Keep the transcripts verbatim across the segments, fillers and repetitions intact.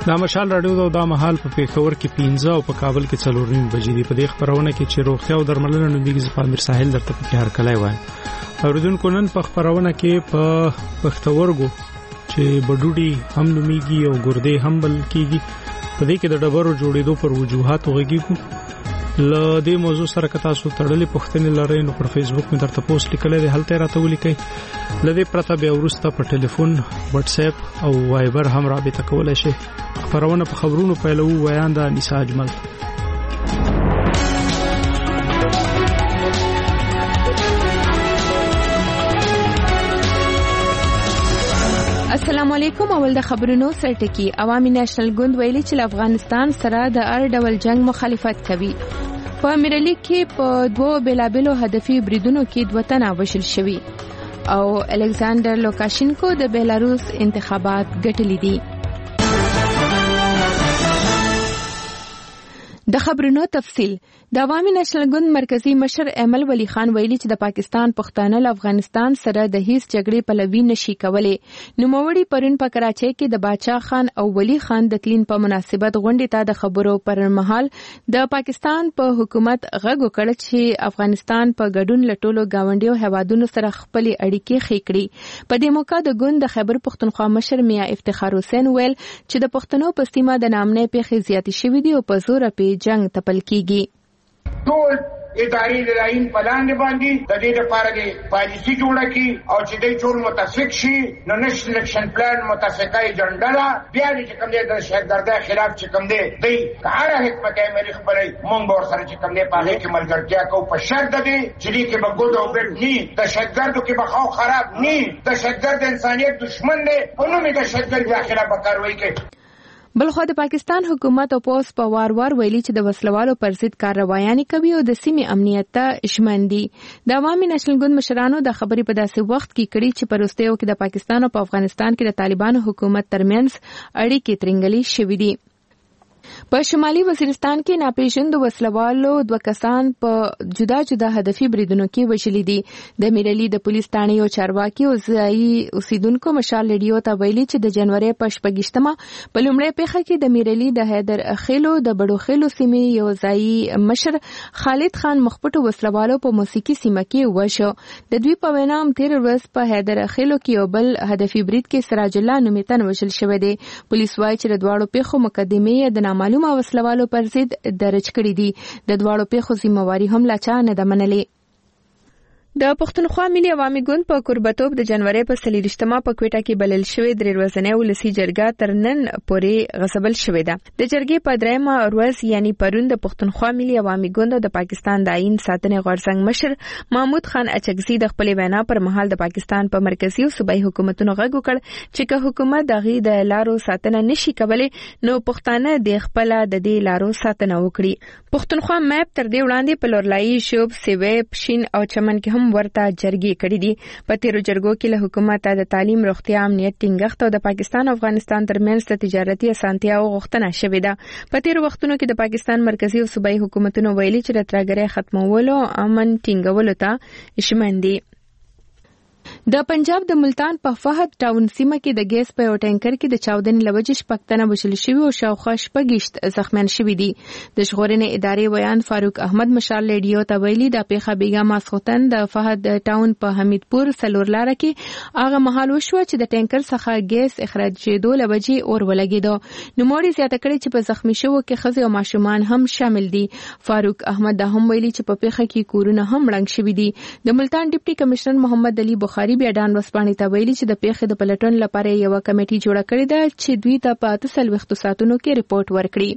دا مشال رادیو دا, دا محل په پیښور کې پنځه او په کابل کې څلور نیم بجې دی. په دې خبرونه کې چې روغتیا او درملنه نومېږي زه پامیر ساحل درته په هر کله وایم. اوریدونکو نن په خبرونه کې په پښتورګو چې بډوډي هم نومېږي او ګردې هم بل کېږي په دې کې د ډبرو جوړېدو پر وجوهات وغږیږو. ل دې موضوع سره که تاسو تړلې پوښتنې لرئ نو پر فیسبوک مې درته پوسټ لیکلی دی، هلته راته ولیکئ. له دې پرته بیا وروسته په ټلیفون، واتس اپ او وایبر هم رابطه کولی شئ. خبرونه په خبرونو پیلوو. ویان د انیسا اجمل. السلام علیکم. اول د خبرونو سرټکی. عوامي نېشنل ګوند ویلي چې افغانستان سره د هر ډول جنگ مخالفت کوي. په میرلی کې په دوه بیلابلو هدفي بریدونو کې دوه تنه وژل شوي او الکساندر لوکاشینکو د بیلاروس انتخابات ګټلي دي. د خبرونو تفصیل. د عوامي نېشنل ګوند مرکزی مشر ایمل ولی خان ویلي چې د پاکستان پښتانه له افغانستان سره د هیڅ جګړې پلوي نشي کولای. نوموړي پرون په کراچۍ کې د باچا خان او ولی خان د تلین په مناسبت غونډې ته د خبرو پر مهال د پاکستان په حکومت غږ وکړ چې افغانستان په ګډون له ټولو گاونډیو هیوادونو سره خپل اړیکې ښې کړي. په دې موقع د ګوند د خیبر پښتونخوا مشر میا افتخار حسین ویل چې د پښتنو په سیمه د نامنې پیښې زیاتې شوې دي او په زور په جنگ تپل کیږي. ټول اداري لاین پلان باندې د دې لپاره د پالیسي جوړه کی او چې د ټول متفق شي نو نېشنل اکشن پلان متفقه ایجنډا لا بیا چې کوم د شهردارۍ خلاف چې کوم دی د هر حکمت عملی خبرې مونږ ور سره چې کوم دی په هغه کې ملګرتیا کو په شرط دی چې دې کې به ګډ او ګډ نه د شهردارو کې به خو خراب نه د شهردار د انسانيت دشمن دی او نو می د شهردار داخله به کاروي کوي. بلخو د پاکستان حکومت او پولیس په وار وار ویلي چې د وسلوالو پر ضد کاروایانې کوي او د سیمې امنیت ته ژمن دي. د عوامي نېشنل ګوند مشرانو د خبرې په داسې وخت کې کړي چې په وروستیو کې د پاکستان او په افغانستان کې د طالبانو حکومت ترمنځ اړیکې ترنګلې شوې دي. په شمالي وزیرستان کې ناپېژاندو وسلوالو دوه کسان په جدا جدا هدفي بریدونو کې وژلي دي. د میرلی د پولیس ټاڼې یو چارواکي او ځایي اوسیدونکو مشال ریډیو ته ویلي چې د جنوري په شپږیشتمه په لومړۍ پیښه کې د میرلی د حیدر خیلو د بړو خیلو سیمې یو ځایي مشر خالد خان مخپټو وسلوالو په موسیقي سیمه کې وشو. د دوی په وینا هم تیر ورځ په حیدر خیلو کې یو بل هدفي برید کې سراج الله نومې تن وژل شوی دی. پولیس وايي چې د دواړو پیښو مقدمې د معلومه وسلوالو پر ضد درج کړي دي. د دواړو پیښو ذمہواری هم لا چا نه ده منلې. د پښتونخوا ملي عوامي ګوند په قربتوب د جنوري په څلېرویشتمه په کوټه کې بلل شوې درې ورځنۍ ولسي جرګه تر نن پورې غصبل شوې ده. د جرګې په درېیمه ورځ یعنی پرون د پښتونخوا ملي عوامي ګوند او د پاکستان د آئین ساتنې غورځنګ مشر محمود خان اچکزي د خپلې وینا پر مهال د پاکستان په مرکزي او صوبایي حکومتونو غږ وکړ چې که حکومت دغه د لارو ساتنه نشي کولای نو پښتانه د خپل د دې لارو ساتنه وکړي. پښتونخوا مپ تر دې وړاندې په لورلایي شوب سیوی پښین او چمن کې هم ورته جرګې کړې دي. په تیرو جرګو کې له حکومت د تعلیم، روغتیا، امنیت ټینګښت او د پاکستان او افغانستان ترمنځ د تجارتي اسانتیاو غوښتنه شوې ده. په تیرو وختونو کې د پاکستان مرکزی او صوبایي حکومتونو ویلي چې د ترهګرۍ ختمولو امن ټینګولو ته ژمن دي. د پنجاب د ملتان په فهد ټاون سیمه کې د ګیس په یو ټانکر کې د چاودنې لوجې شپږ تنه وژل شوي او شاوخوا شپږیشت زخمیان شوي دي. د ژغورنې ادارې ویان فاروق احمد مشال ریډیو ته ویلي د پیښه بیګا ماسخوتن د فهد ټاون په حمیدپور سلور لاره کې هغه مهال وشوه چې د ټانکر څخه ګیس اخراجېدو لوجې اور ولګېدو. نوموړي زیاته کړې چې په زخمی شوو کې ښځې او ماشومان هم شامل دي. فاروق احمد دا هم ویلي چې په پیښه کې کورونه هم ړنګ شوي دي. د ملتان ډیپټي کمشنر محمد علي بخاري بیا ډان وسپانې ته ویلي چې د پیښې د پلټن لپاره یو کمیټي جوړه کړې ده چې دوی ته په اته څلوېښتو ساعتونو کې ریپورت ورکړي.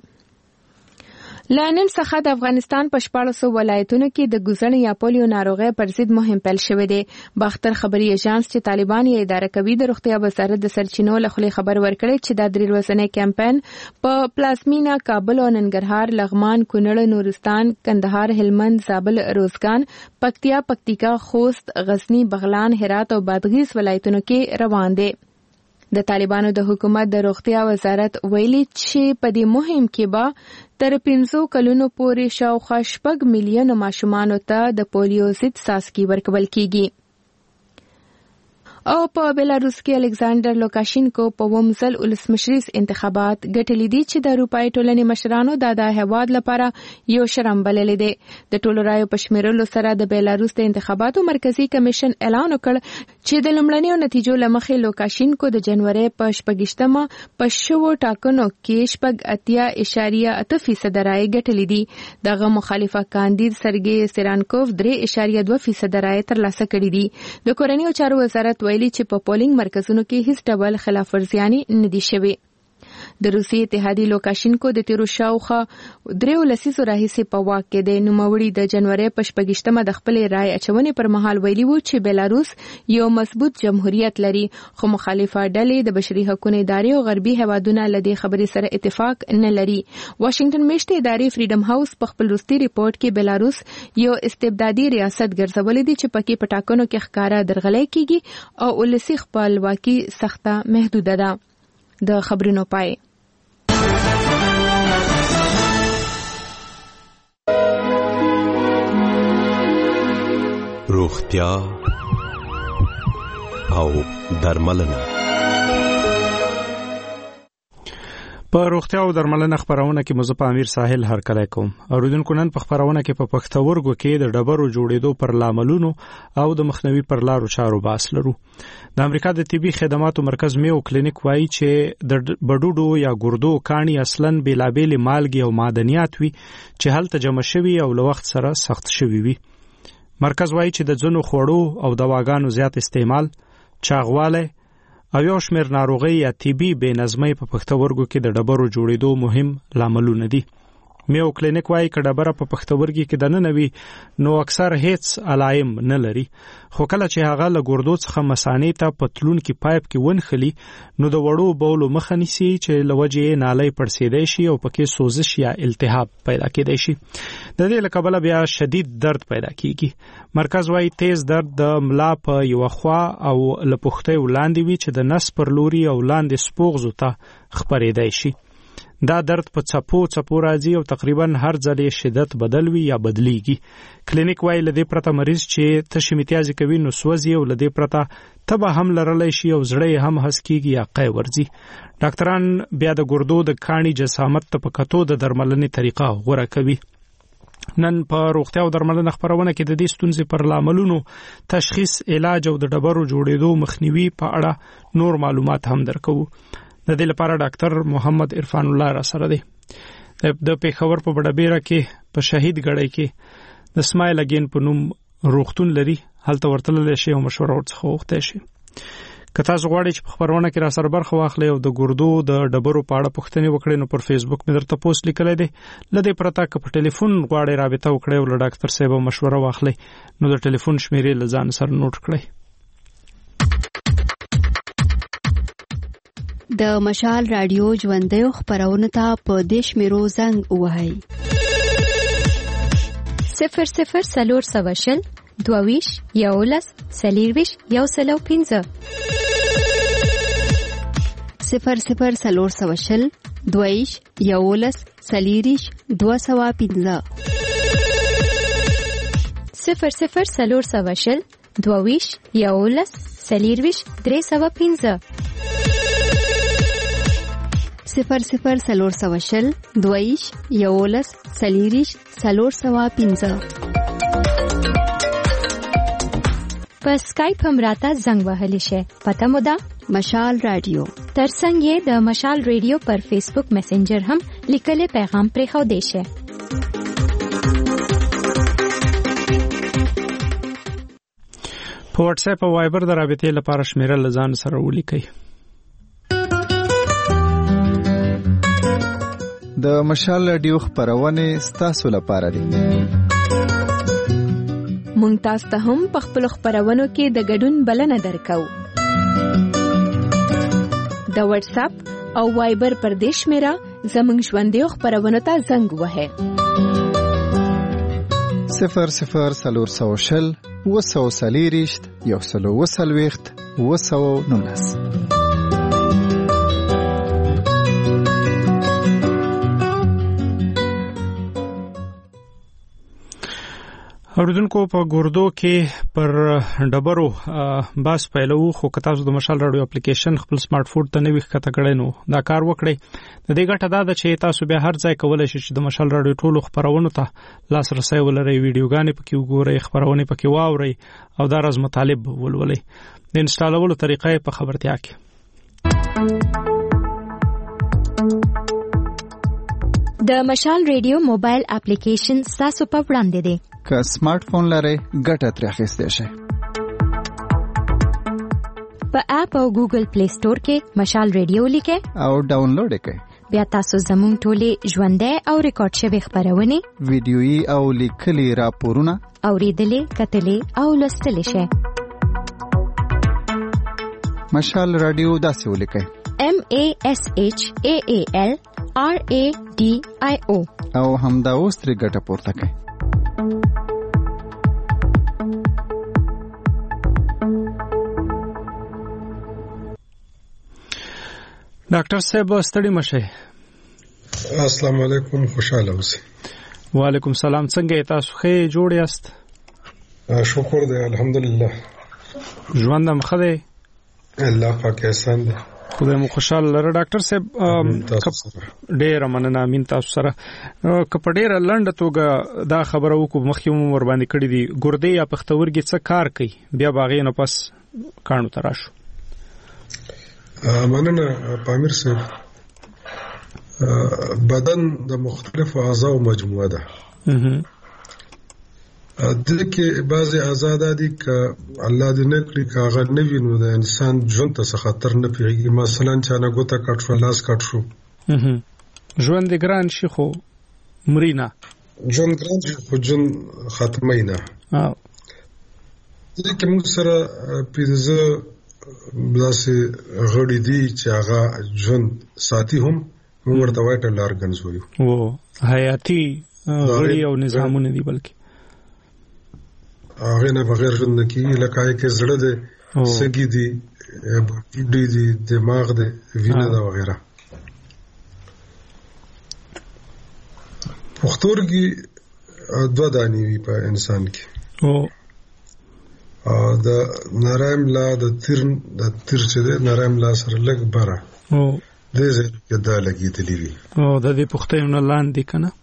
لنن څخه د افغانستان په شپاړسو ولایتونو کې د ګوزن یا پولیو ناروغۍ پر ضد مهم پیل شوی دی. باختر خبري ایجانس چې طالبان یې اداره کوي د روغتیا وزارت د سرچینو له خوا خبر ورکړی چې دا درې ورځنی کمپاین په پلازمینا کابل او ننګرهار، لغمان، کونړ، نورستان، کندهار، هلمند، زابل، روزګان، پکتیا، پکتیکا، خوست، غزنی، بغلان، هرات او بادغیس ولایتونو کې روان دي. د طالبانو د حکومت د روغتیا وزارت ویلي چې په دې مهم کې به تر پنځو کلونو پورې شاوخوا شپږ میلیونو ماشومانو ته د پولیو ضد څاڅکي ورکول کیږي. او په بیلاروس کې الکساندر لوکاشینکو په ومزل ولسمشریز انتخابات ګټلې دي چې د اروپای ټولنې مشرانو د د هیواد لپاره یو شرم بللې دي. د ټولو رایو په شمیرلو سره د بیلاروس د انتخاباتو مرکزی کمیشن اعلان وکړ چې د لومړنیو نتیجو لمخې لوکاشینکو د جنوري په شپږشتمه په شوو ټاکنو کې شپږ اتیا اشاریه اته فیصد رای ګټلې دي. دغه مخالفه کاندید سرګي سیرانکوف درې اشاریه دوه فیصد رای ترلاسه کړې دي. د کورنیو چارو وزارت ویلي چې په پولینګ مرکزونو کې هیڅ ډول خلاف ورزیانې نه دي شوې. د روسي اتحادیې لوکاشینکو د تیرو شاوخوا دریو لسیزو راهیسې په واک کې دی. نوموړي د جنوري په شپږشتمه د خپلې رای اچونې پر مهال ویلي وو چې بیلاروس یو مضبوط جمهوریت لري، خو مخالفه ډلې د بشري حقوقو ادارې او غربي هیوادونه له دې خبرې سره اتفاق نه لري. واشنگټن میشتې ادارې فریډم هاوس په خپل وروستي ریپورت کې بیلاروس یو استبدادي ریاست ګرځولې دي چې پکې په ټاکنو کې ښکارا درغلۍ کیږي او ولسي خپلواکي سخته محدوده ده. د خبرونو پای. روغتیا او درملنه. په روغتیا او درملنه خبرونه کې مزه په امیر ساحل هرکلی کوم. اوریدونکو نن په خبرونه کې په پښتورګو کې د ډبرو جوړېدو پر لاملونو او د مخنیوي پر لارو چارو باس لرو. د امریکا د طبي خدماتو مرکز میو کلینیک وایي چې د بډوډو یا ګردو کانی اصلاً بیلابېل مالګې او معدنیات وي چې هلته جمع شوي او له وخت سره سخت شوي وي. مرکز وایي چې د ځینو خوړو او دواګانو زیات استعمال، چاغوالی او یو شمېر ناروغۍ یا طبي بې نظمۍ په پښتورګو کې د ډبرو جوړېدو مهم لاملونه دي. میو کلینیک وایي که ډبره په پښتورګي کې دننه وي نو اکثر هیڅ علایم نه لري، خو کله چې هغه له ګردو څخه مثانې ته په تلونکي پایپ کې ونښلي نو د وړو بولو مخه نیسي چې له وجې یې نالۍ پړسېدی شي او پکې سوزش یا التهاب پیدا کېدی شي. د دې له کبله بیا شدید درد پیدا کیږي. مرکز وایي تیز درد د ملا په یوه خوا او له پښتیو لاندې وي چې د نس پر لوري او لاندې سپوغزو ته خپرېدی شي. دا درد په څپو څپو راځي او تقریبا هر ځل یې شدت بدل وي یا بدلیږي. کلینیک وایي له دې پرته مریض چې تشې میتیازې کوي نو سوځي او له دې پرته تبه هم لرلی شي او زړه یې هم هس کېږي یا قی ورځي. ډاکټران بیا د ګردو د کاڼي جسامت ته په کتو د درملنې طریقه غوره کوي. نن په روغتیا او درملنه خبرونه کې د دې ستونزې پر لاملونو، تشخیص، علاج او د ډبرو جوړېدو مخنیوي په اړه نور معلومات هم درکوو. د دې لپاره ډاکټر محمد عرفان الله را سره دی. د پېښور په بډابیره کې په شهید ګړی کې د سمایل اگین په نوم روغتون لري، هلته ورتللی شي او مشوره ورڅخه وغوښتی شي. که تاسو غواړئ چې په خبرونه کې را سره برخه واخلئ او د ګردو د ډبرو په اړه پوښتنې وکړئ نو پر فیسبوک مې درته پوسټ لیکلی دی. له دې پرته که په ټلیفون غواړئ رابطه وکړئ او له ډاکټر صاحب مشوره واخلئ نو د ټلیفون شمیرې له ځان سره نوټ کړئ. د مشال رادیو ژوندیو خبرونه ته په دې شمیرو زنګ ووهئ: صفر صفر څلور سوه شل دوه یولس څلېرویشت یو سل او پنځه، صفر صفر څلور سوه شل دوه یولس څلېرویشت دوه سوه پنځه، صفر صفر څلور سوه شل دوه یولس څلېرویشت درې سوه پنځه، صفر صفر څلور سوه شل دوه یولس څلېرویشت څلور سوه پنځه. په سکایپ هم راته زنګ وهلی شي. پته مو ده مشال رادیو. ترڅنګ یې د مشال رادیو پر فیسبوک میسنجر هم لیکلی پیغام پرېښودی شي. په واتس اپ او وایبر د رابطې لپاره شمیره له ځان سره ولیکئ. د مشال رادیو خبرونه ستاسو لپاره دي. مونږ تاسو ته هم په خپل خبرونو کې د ګډون بلنه درکو. د واتس اپ او وایبر پر دې شمیره زموږ ژوندیو خبرونو ته زنګ وهئ. صفر صفر څلور سوه شل اووه سوه څلېرویشت یو سل اووه څلوېښت اووه سوه نولس. اوردونکو په ګوردو کې پر ډبرو باس پیلو خو که تاسو د مشال رادیو اپلیکیشن خپل سمارټ فون ته نوې ښکته کړئ نو دا کار وکړئ. د دې ګټه دا ده چې تاسو بیا هر ځای کولی شئ چې د مشال رادیو ټولو خپرونو ته لاسرسی ولرئ، ویډیوګانې پکې وګورئ، خپرونې پکې واورئ او دا راز مطالب ولولئ. د انسټالولو طریقه یې په خبرتیا کې. د مشال ریډیو موبایل اپلیکیشن تاسو په وړاندې دی. که سمارټ فون لرئ ګټه ترې اخیستی شئ. په اپ او ګوګل پلی سٹور کې مشال ریډیو لیکئ او ډاونلوډ یې کړئ. بیا تاسو زموږ ټولې ژوندۍ او ریکارډ شوې خپرونې، ویډیويي او لیکلي راپورونه اورېدلې، کتلې او لوستلې شئ. مشال رادیو داسې ولیکئ: M A S H A A L R A D I O او همدا اوس ترې ګټه پورته کړئ. ډاکټر صاحب ستړي مشه. السلام علیکم، خوشاله اوسئ. وعلیکم سلام، څنګه تاسو؟ ښه جوړ یاست؟ شکر دی، الحمدلله. ژوند هم ښه دی، الله پاک احسان دی، خدای مو خوشاله لره. ډاکټر صاحب ډېر مننه، امین تاسو سره. که په ډېره لنډه توګه دا خبره وکړو، مخکې مو ور باندې کړې دي، ګردې یا پښتورګي څه کار کوي، بیا باغې نه پس کاڼو ته راشو. مننه پامیر صاحب. بدن د مختلفو اعضاء مجموعه ده. د کې بعضي اعضاء دي ک الله دې نه کړی کاغه نه وینو د انسان ژوند ته خطر نه پیږي. مثلا چا نه ګوته کټ شو، لاس کټ شو، ژوند دې ګران شي خو مرینا ژوند ګران شي خو ژوند ختمه نه. اه دې کې موږ سره پیزه بلاسه غړي دي چې هغه ژوند ساتي، هم موږ ورته وایټل ارګنز وایو. او حیاتي غړي او نظامونه دي، بلکې هغه نه بغیر ژوند نه کیږي. لکه کې زړه دې، سګي دي، ډي دي، دماغ دې، وینه دا وغیرہ. پښتورګي دوه دانې وي په انسان کې. او د نرایم لا د تیر د تیر چې د نرایم لا سره لګ بره او دې ځای کې دا لګېدلې وي. او د دې پښتورونه لاندې کنه.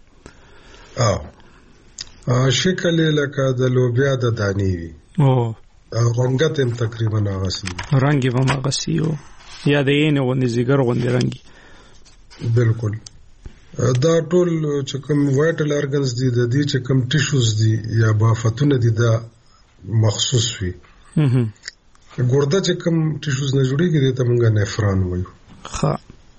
او شکل لکه د لوبیا د دانی وي. او رنگت هم تقریبا هغسي، رنگي هم هغسي او یا د یې نه غوندې زیګر غوندې رنگي. بالکل. دا ټول چې کوم وایټل ارګنز دي، د دې چې کوم ټیشوز دي یا بافتونه دي، دا مخصوص وي. ګرده چې کوم ټیشوز نه جوړیږي دې ته موږ نفران وایو. ښه.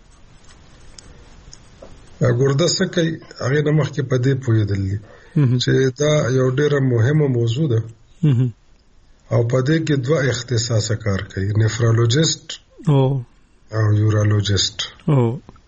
ګرده څه کوي هغه نه مخکې په دې پوهېدل دي چې دا یو ډېره مهمه موضوع ده او په دې کې دوه اختصاصه کار کوي، نفرولوژیست او او یورولوژیست. او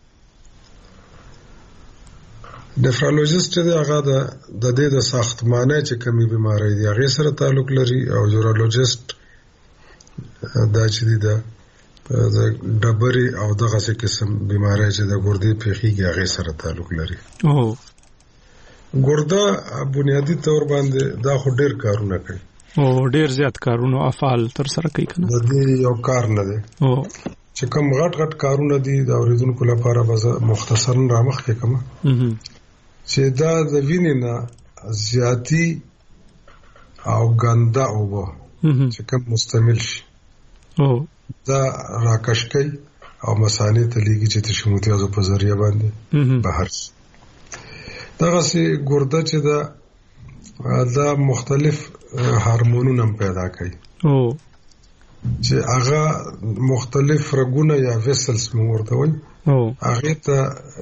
نفرولوژیست چې هغه د دې د ساختمانه چې کومې بیماری دي هغه سره تعلق لري، او یورولوژیست دا چې دی دا د ډبرې او دغه څه قسم بیماری چې د ګردې پیښیږي هغه سره تعلق لري. او ګرده بنیادی طور باندې دا خو ډېر کارونه کوي، او ډېر زیات کارونه افعال تر سره کوي کنه. د دې یو کار نه دی. او چې کوم غټ غټ کارونه دي د اوریدونکو لپاره به مختصرا رامخ کې کوم چې دا د وینې نه زیاتی او ګنده اوبه چې کوم مستعمل شي او دا راکش کوي او مثانې ته لیږي چې تشموتیازو په ذریعہ باندې بهر شي. دغه سي ګرده چې دا دا مختلف هورمونونه پیدا کوي او چې هغه مختلف رګونه یا ویسلز موږ ورته وایو. او هغه ته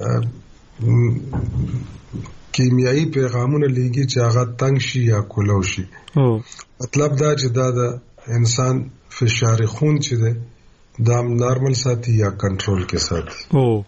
کیمیاوي پیغامونه لیږي چې هغه تنگ شي یا کولو شي. او مطلب دا چې دا د انسان فشار خون چې ده دا نارمل ساتي یا کنټرول کې ساتي. او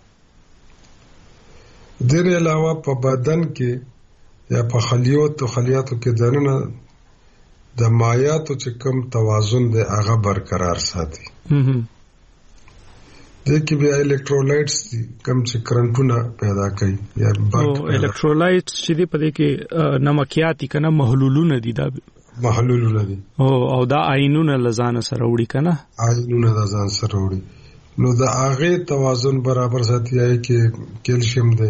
د دې علاوه په بدن کې یا په خلیات او خلیاتو کې دننه د مایعاتو چې کوم توازن ده هغه برقرار ساتي. دې کې بیا الکترولایټس دي کم چې کرنټونه پیدا کوي یا برق. او الکترولایټس چې دی په دې کې نمکیاتي کنه محلولونه دي دا محلولونه دي او او دا آینونه لزان سره وړي کنه آینونه لزان سره وړي نو دا هغه توازن برابر ساتي کې کیلشیم دی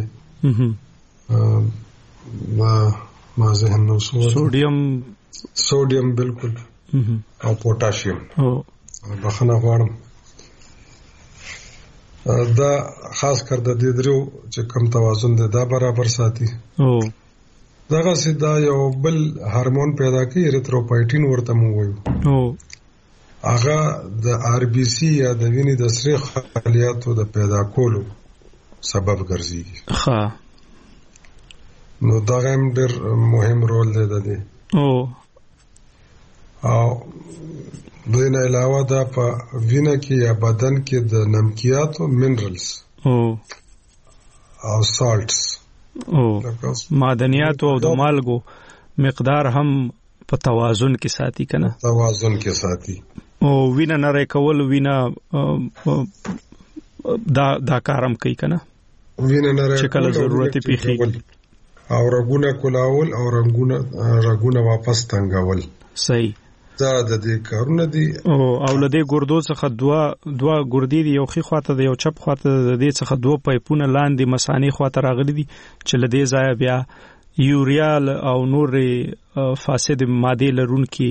ما ما ذهن نو سوډیم سوډیم بالکل او پوتاشیم او بخنه غواړم دا خاص کر د دې درو چې کم توازن دی دا برابر ساتي. او دغه سیدا یو بل هورمون پیدا کوي اریتروپایټین ورته مو وایو. او هغه د آر بي سي یا د وینې د سری خلیاتو د پیدا کولو سبب ګرځي. ها نو دا هم ډېر مهم رول دی د دې. او او دین علاوه دا په وینه کې یا بدن کې د نمکیاتو منرالز او او سالټس او معدنیات او د مالګو مقدار هم په توازن کې ساتي کنه توازن کې ساتي. او وینه نری کول وینه دا دا کارم کوي کنه وینه نری چې کله ضرورت پیخي او رګونه کولاول او رنگونه رګونه واپس تنګول. صحیح دا د دې کارونه دي. او او لدې ګردو څخه دوا دوا ګردې دی یو خي خواته دی یو چپ خواته د دې څخه دوه پایپونه لاندې مسانی خواته راغلي دي چې لدې ځای بیا یوریا او نور فاسد ماده لرونکي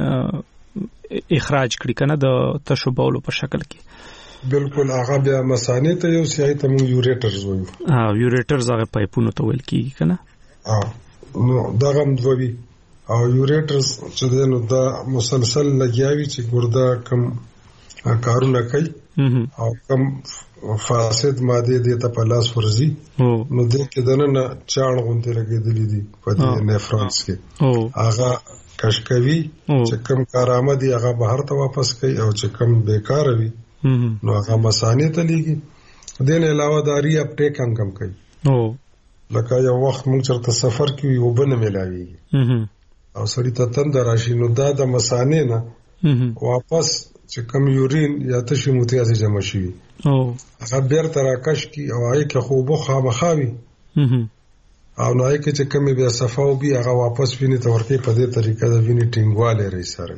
اخراج کړي کنه د تشوبولو په شکل کې. بالکل هغه بیا مسانی ته یو سیای ته مون یوریټرز وایو. ها یوریټرز هغه پایپونه ته ویل کیږي کنه. ها نو دا هم دوی او یوریټرز چې دنو دا مسلسل لګیاوي چې ګردا کم کارونه کوي او کم فاسد ماده دې ته په لاس ورزي نو دې کې دنه چاڼ غونډه لګېدلې دي په دې نفرانس کې هغه کشکوي چې کم کارآمد دي هغه بهر ته واپس کوي او چې کم بیکار وي نو هغه مسانې ته لګي. دین علاوه داری اپټیک هم کم کوي. او لکه یو وخت موږ چرته سفر کوي او بنه ملاويږي او سړی ته تند راشي نو دا د مسانې نه واپس چې کم یورین یا تشي موتیاز جمع شي او هغه بیرته راکش کی او هغه کې خو بو خامخاوي او نو هغه چې کم بیا صفاو بیا هغه واپس ویني ته ورکه په دې طریقه د ویني ټینګواله لري سره.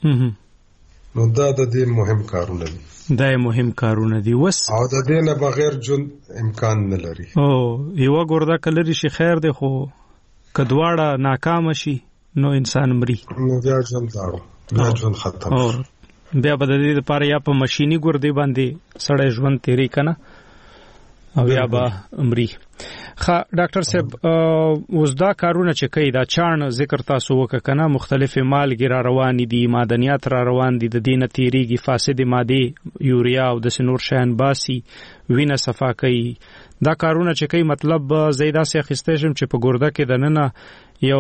نو دا د دې مهم کارونه دي. دا مهم کارونه دي وس او د دې نه بغیر جون امکان نه لري. او یو ګوردا کلری شي خیر دی خو کدواړه ناکام شي نو انسان مري نو بیا ژوند دارو بیا ژوند ختم. او بیا به د دې لپاره یا په ماشيني ګردې باندې سړی ژوند تیری کنه او یا به مري. ښه ډاکټر صاحب اوس دا کارونه چې کوي دا چاڼ ذکر تاسو وکړه کنه مختلفه مالګې را روان دي معدنیات را روان دي د دینه تیریږي فاسد ماده یوریا او د سنور شین باسي وینه صفا کوي. دا کارونه چې کوي مطلب زیاده سي اخیستېشم چې په ګرده کې دننه یو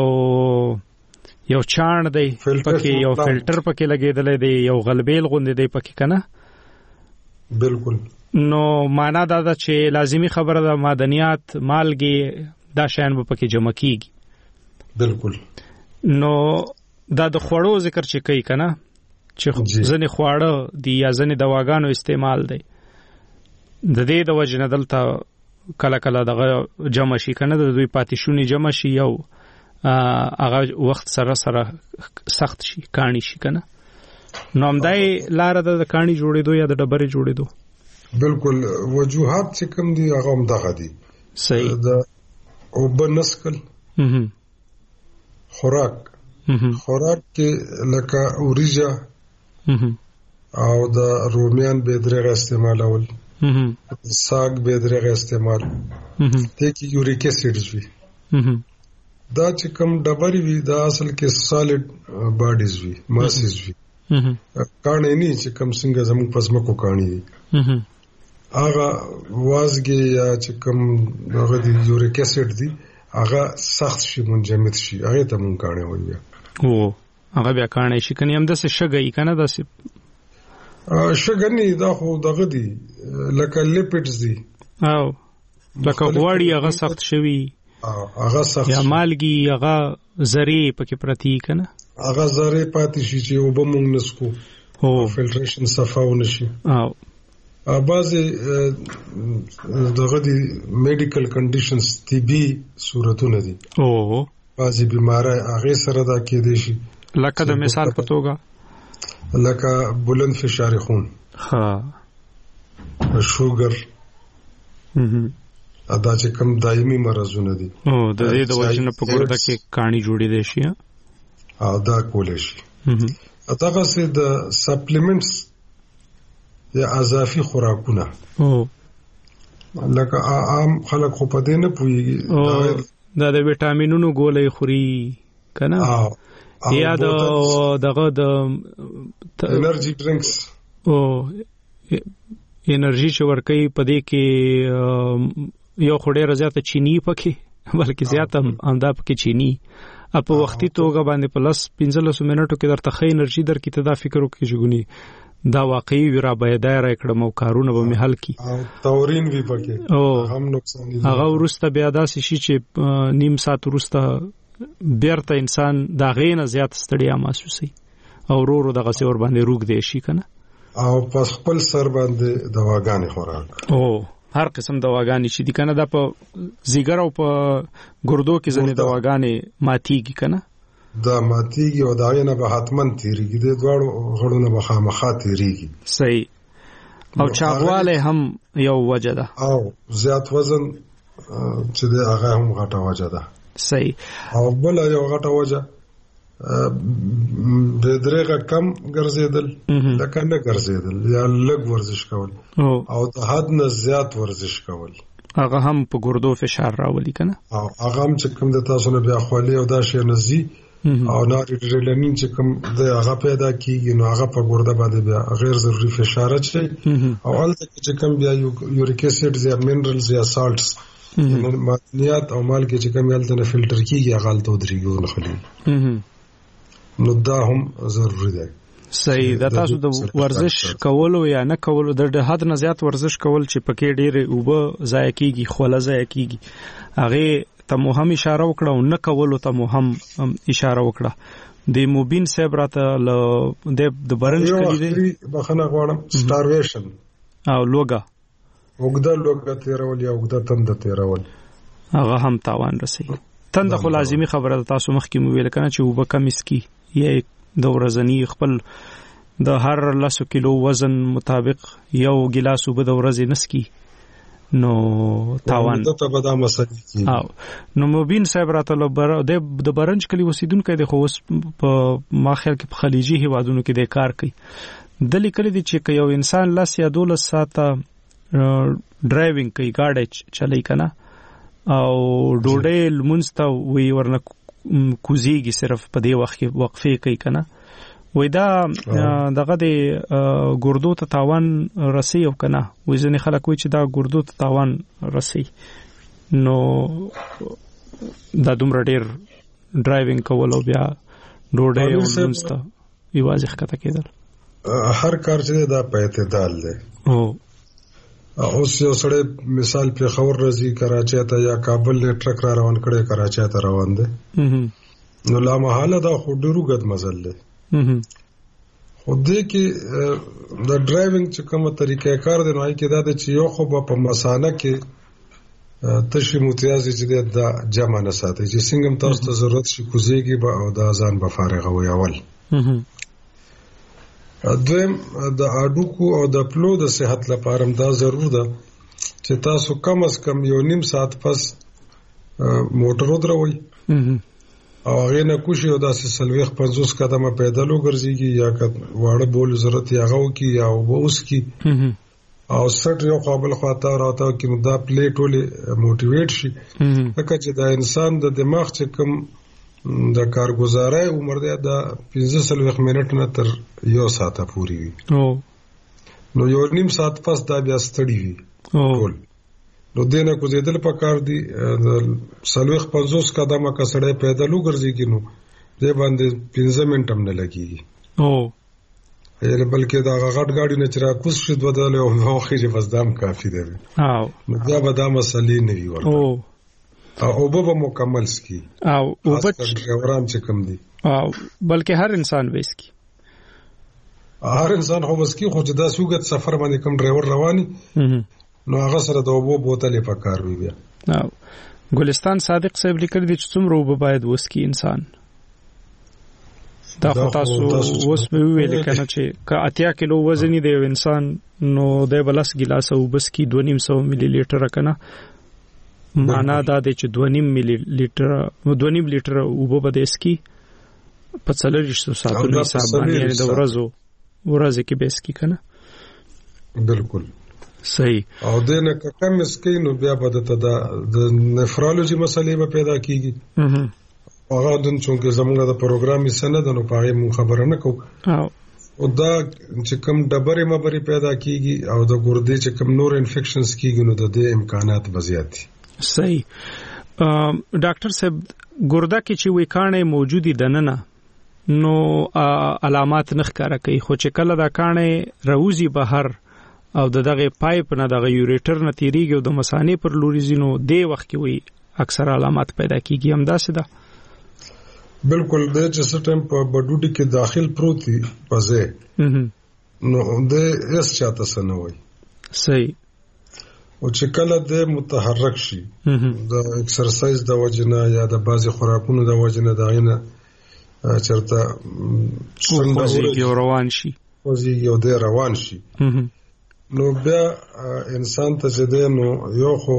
یو چاڼ دی پکې یو فلټر پکې لګېدل دی یو غلبېل غوندې دی پکې کنه. بالکل نو معنا دا ده چې لازمی خبره ده معدنیات مالګي دا شین په پکې جمع کیږي. بالکل نو دا د خوړو ذکر چې کوي کنه چې ځنې خواړه دی یا ځنې دواګانو استعمال دی د دې د وجه نه دلته کله کله دغه جمع شي کنه د دوی پاتیشونی جمع شي یو هغه وخت سره سره سخت شي کانی شي کنه. نو همدای لار د کانی جوړېدو یا د ډبرې جوړېدو. بالکل وجوهات چې کوم دي هغه هم دغه دي. صحیح دا او بنسکل خوراک خوراک کې لکه اوریجا او د رومیان بهدرغه استعمالول ساګ بهدرغه استعمال ته کې یوریک اسیډز وي. دا چې کوم ډبرې وي دا اصل کې سالډ باډیز وي ماسز وي کانه نه چې کوم څنګه زموږ پزماکو کانی دي هغه وازګي یا چې کوم هغه د یوریک اسید دي هغه سخت شي منجمد شي هغه ته مونږ کانه وایو. او هغه بیا کانه شي کني هم د څه شګي کنه د څه شګنی دا خو دغه دي لکه لیپټس دي او لکه غوړی هغه سخت شوی هغه سخت یا مالګي هغه زری پکې پرتی کنه هغه زری پاتې شي چې وب مونږ نسکو او فلټریشن صفاو نشي. او بعضې دغه دي میډیکل کنډیشنز طبي صورتونه دي او بعضې بیماری هغې سره دا کېدی شي لکه د مثال په توګه لکه بلند فشار خون ها شوګر دا چې کوم دایمي مرزونه دي او د دې د وجه نه په ګرده کې کاڼي جوړېدای شي او دا کولی شي دغسې د سپلیمنټس یا اضافي خوراکونه لکه عام خلک خو په دې نه پوهېږي دا د ویټامینونو ګولۍ خوري که نه یا دغه د انرژي ډرنکس او انرژي چې ورکوي په دې کې یو خو ډېره زیاته چیني پکې بلکې زیاته همدا پکې چیني په وختي توګه باندې په لس پنځلسو منټو کې درته ښه انرژي درکړي ته دا فکر وکړي چې ګونې دا واقعي وي رابایداره یې کړم او کارونه به مې حل کړي تورین وي پکې هم نقصان دي هغه وروسته بیا داسې شي چې نیم ساعت وروسته بیرته انسان د هغې نه زیات ستړیا محسوسوي او ورو ورو دغسې ور باندې روږدی شي که نه او په خپل سر باندې دواګانې خوراک او هر قسم دواګانې چې دي که نه دا په ځیګر او په ګردو کې ځینې دواګانې ماتیږي که نه دا ماتیږي او د هغې نه به حتما تېرېږي د دواړو غړو نه به خامخا تېرېږي صحیح او چاغوالی هم یو وجه ده او زیات وزن چې دی هغه هم غټه وجه ده صحیح او بله یو غټه وجه بې درېغه کم ګرځېدل لکه نه ګرځېدل یا لږ ورزش کول او د حد نه زیات ورزش کول هغه هم په ګردو فشار راولي که نه او هغه هم چې کوم د تاسو نه بیا خولې او دا شیانه ځي او ناریډریلامین چې کوم د هغه پیدا کېږي نو هغه په ګرده باندې بیا غیر ضروري فشار اچوي او هلته چې کوم بیا یوریک اسیډز یا منرلز یا سالټس معدنیات او مالګې چې کوم هلته نه فلټر کېږي هغه هلته ودرېږي ونښلي نو دا هم ضروري دی صحیح دا تاسو د ورزش کولو یا نه کولو د حد نه زیات ورزش کول چې پکې ډېرې اوبه ضایع کېږي خوله ضایع کېږي هغې ته مو هم اشاره وکړه او نه کولو ته مو هم اشاره وکړه د موبین صاحب راته د برنج کلي دی بخښنه غواړم سټارویشن او لوږه اوږده لوږه تېرول یا اوږده تنده تېرول هغه هم تاوان رسوي تنده خو لازمي خبره ده تاسو مخکې مو ویل که نه چې اوبه کمې څکي یا د ورځني خپل د هر لسو کیلو وزن مطابق یو ګیلاس اوبه د ورځې نه څکي نو تاوان نو مبین صاحب راته د برنج کلي اوسېدونکی دی خو اوس په ما خیال کې په خلیجي هیوادونو کې دی کار کوي ده لیکلی دی چې که یو انسان لس یا دولس ساعته ډرایوینګ کوي ګاډی چلی که نه او ډوډۍ لمونځ ته وی ورنه کوزیږي صرف په دې وخت کې وقفې کوي که نه وی دا دغه د ګردو ته تاوان رسي او که نه وی ځینې خلک وی چې دا ګردو ته تاوان رسي نو دا دومره ډېر ډرایوینګ کول او بیا ډوډۍ او لمونځ ته یوازې ښکته کېدل هر کار چې دا په اعتدال دی اوس یو سړی مثال پېښور راځي کراچۍ ته یا کابل نه ټرک را روان کړی کراچۍ ته روان دی نو لامحاله دا خو ډېر اوږد مزل دی خو دې کې د ډرایوینګ چې کومه طریقه کار دی نو هغې کې دا دی چې یو خو به په مثانه کې تشې متیازې چې دی دا جمع نه ساتي چې څنګه هم تاسو ته ضرورت شي کوزېږي به او دا ځان به فارغوي اول دویم د اډوکو او د پلو د صحت لپاره دا ضرور ده چې تاسو کم از کم یو نیم ساعت پس موټر ودروئ او هغې نه کوشي او داسې څلوېښت پنځوس قدمه پیدل وګرځېږي یا که واړه بول ضرورت یې هغه وکړي یا اوبه وڅښي او سټ یو خوا بل خوا ته راته وکړي نو دا پلې ټولې موټیویټ شي ځکه چې د انسان د دماغ چې کوم د کارګزارۍ عمر دی دا پنځه څلوېښت منټ نه تر یو ساعته پورې وي نو یو نیم ساعت پس دا بیا ستړي وي ټول نو دې نه کوزېدل پکار دي څلوېښت پنځوس قدمه که سړی پیدل وګرځېږي نو دې باندې پنځه منټ هم نه لګېږي یعنې بلکې د هغه غټ ګاډي نه چې راکوز شي دوه دلې او وخېږي بس دا هم کافي دی نو بیا به دا مسلې نه وي ورته او اوبه به مکمل سکي او اوبه ډرایوران چې کوم دي او بلکې هر انسان به سکي هر انسان خو بس کی خو چې دا سوګت سفر باندې کوم ډرایور رواني نو هغه سره د اوبو بوتلې پکار وي بیا. ګلستان صادق صاحب لیکل دي چې څومره اوبه باید وسکي انسان. دا خو تاسو اوس به ویل کنه چې که اتیا کیلو وزن دی یو انسان نو د بلس ګلاس وبسکي دوه نیم سو ملي لیټر کنه. معنا دا دی چې دوه نیم ملي لیټر دوه نیم لیټر اوبه به دسکي په څلورشتو ساعتونو حساب باندې د ورځو ورځې کې به اسکی کنه. بالکل صحیح. او دنه کم اسکی نو بیا به د نفرولوژي مسلې به پیدا کیږي. هغه دن چې زموږ د پروګرامي سند نو پاره مون خبره نه کو او دا چې کوم ډبرې مبرې پیدا کیږي او د ګردې چې کوم نور انفیکشنز کیږي نو د دې امکانات بزیاتی. صحیح. ډاکټر صاحب ګرده کې چې وکانه موجودي دننه نو علامات نه ښکارا کوي خو چې کله دا کانه راوزی بهر او دغه پایپ نه دغه یوریټر نه تیریږي او د مثانې پر لوريزینو دی وخت کې وي اکثر علامات پیدا کیږي. هم دا څه ده؟ بالکل د چې سټم په بډوډي کې داخل پروتي پځه نو د اس چاته سنوي. صحیح. او چې کله د متحرک شي د ایکسرسایز د وجنه یا د بازي خوراکونو د وجنه داینه چرته څنګه یو روان شي وزي یو د روان شي نو بیا انسان ته زده نو یو خو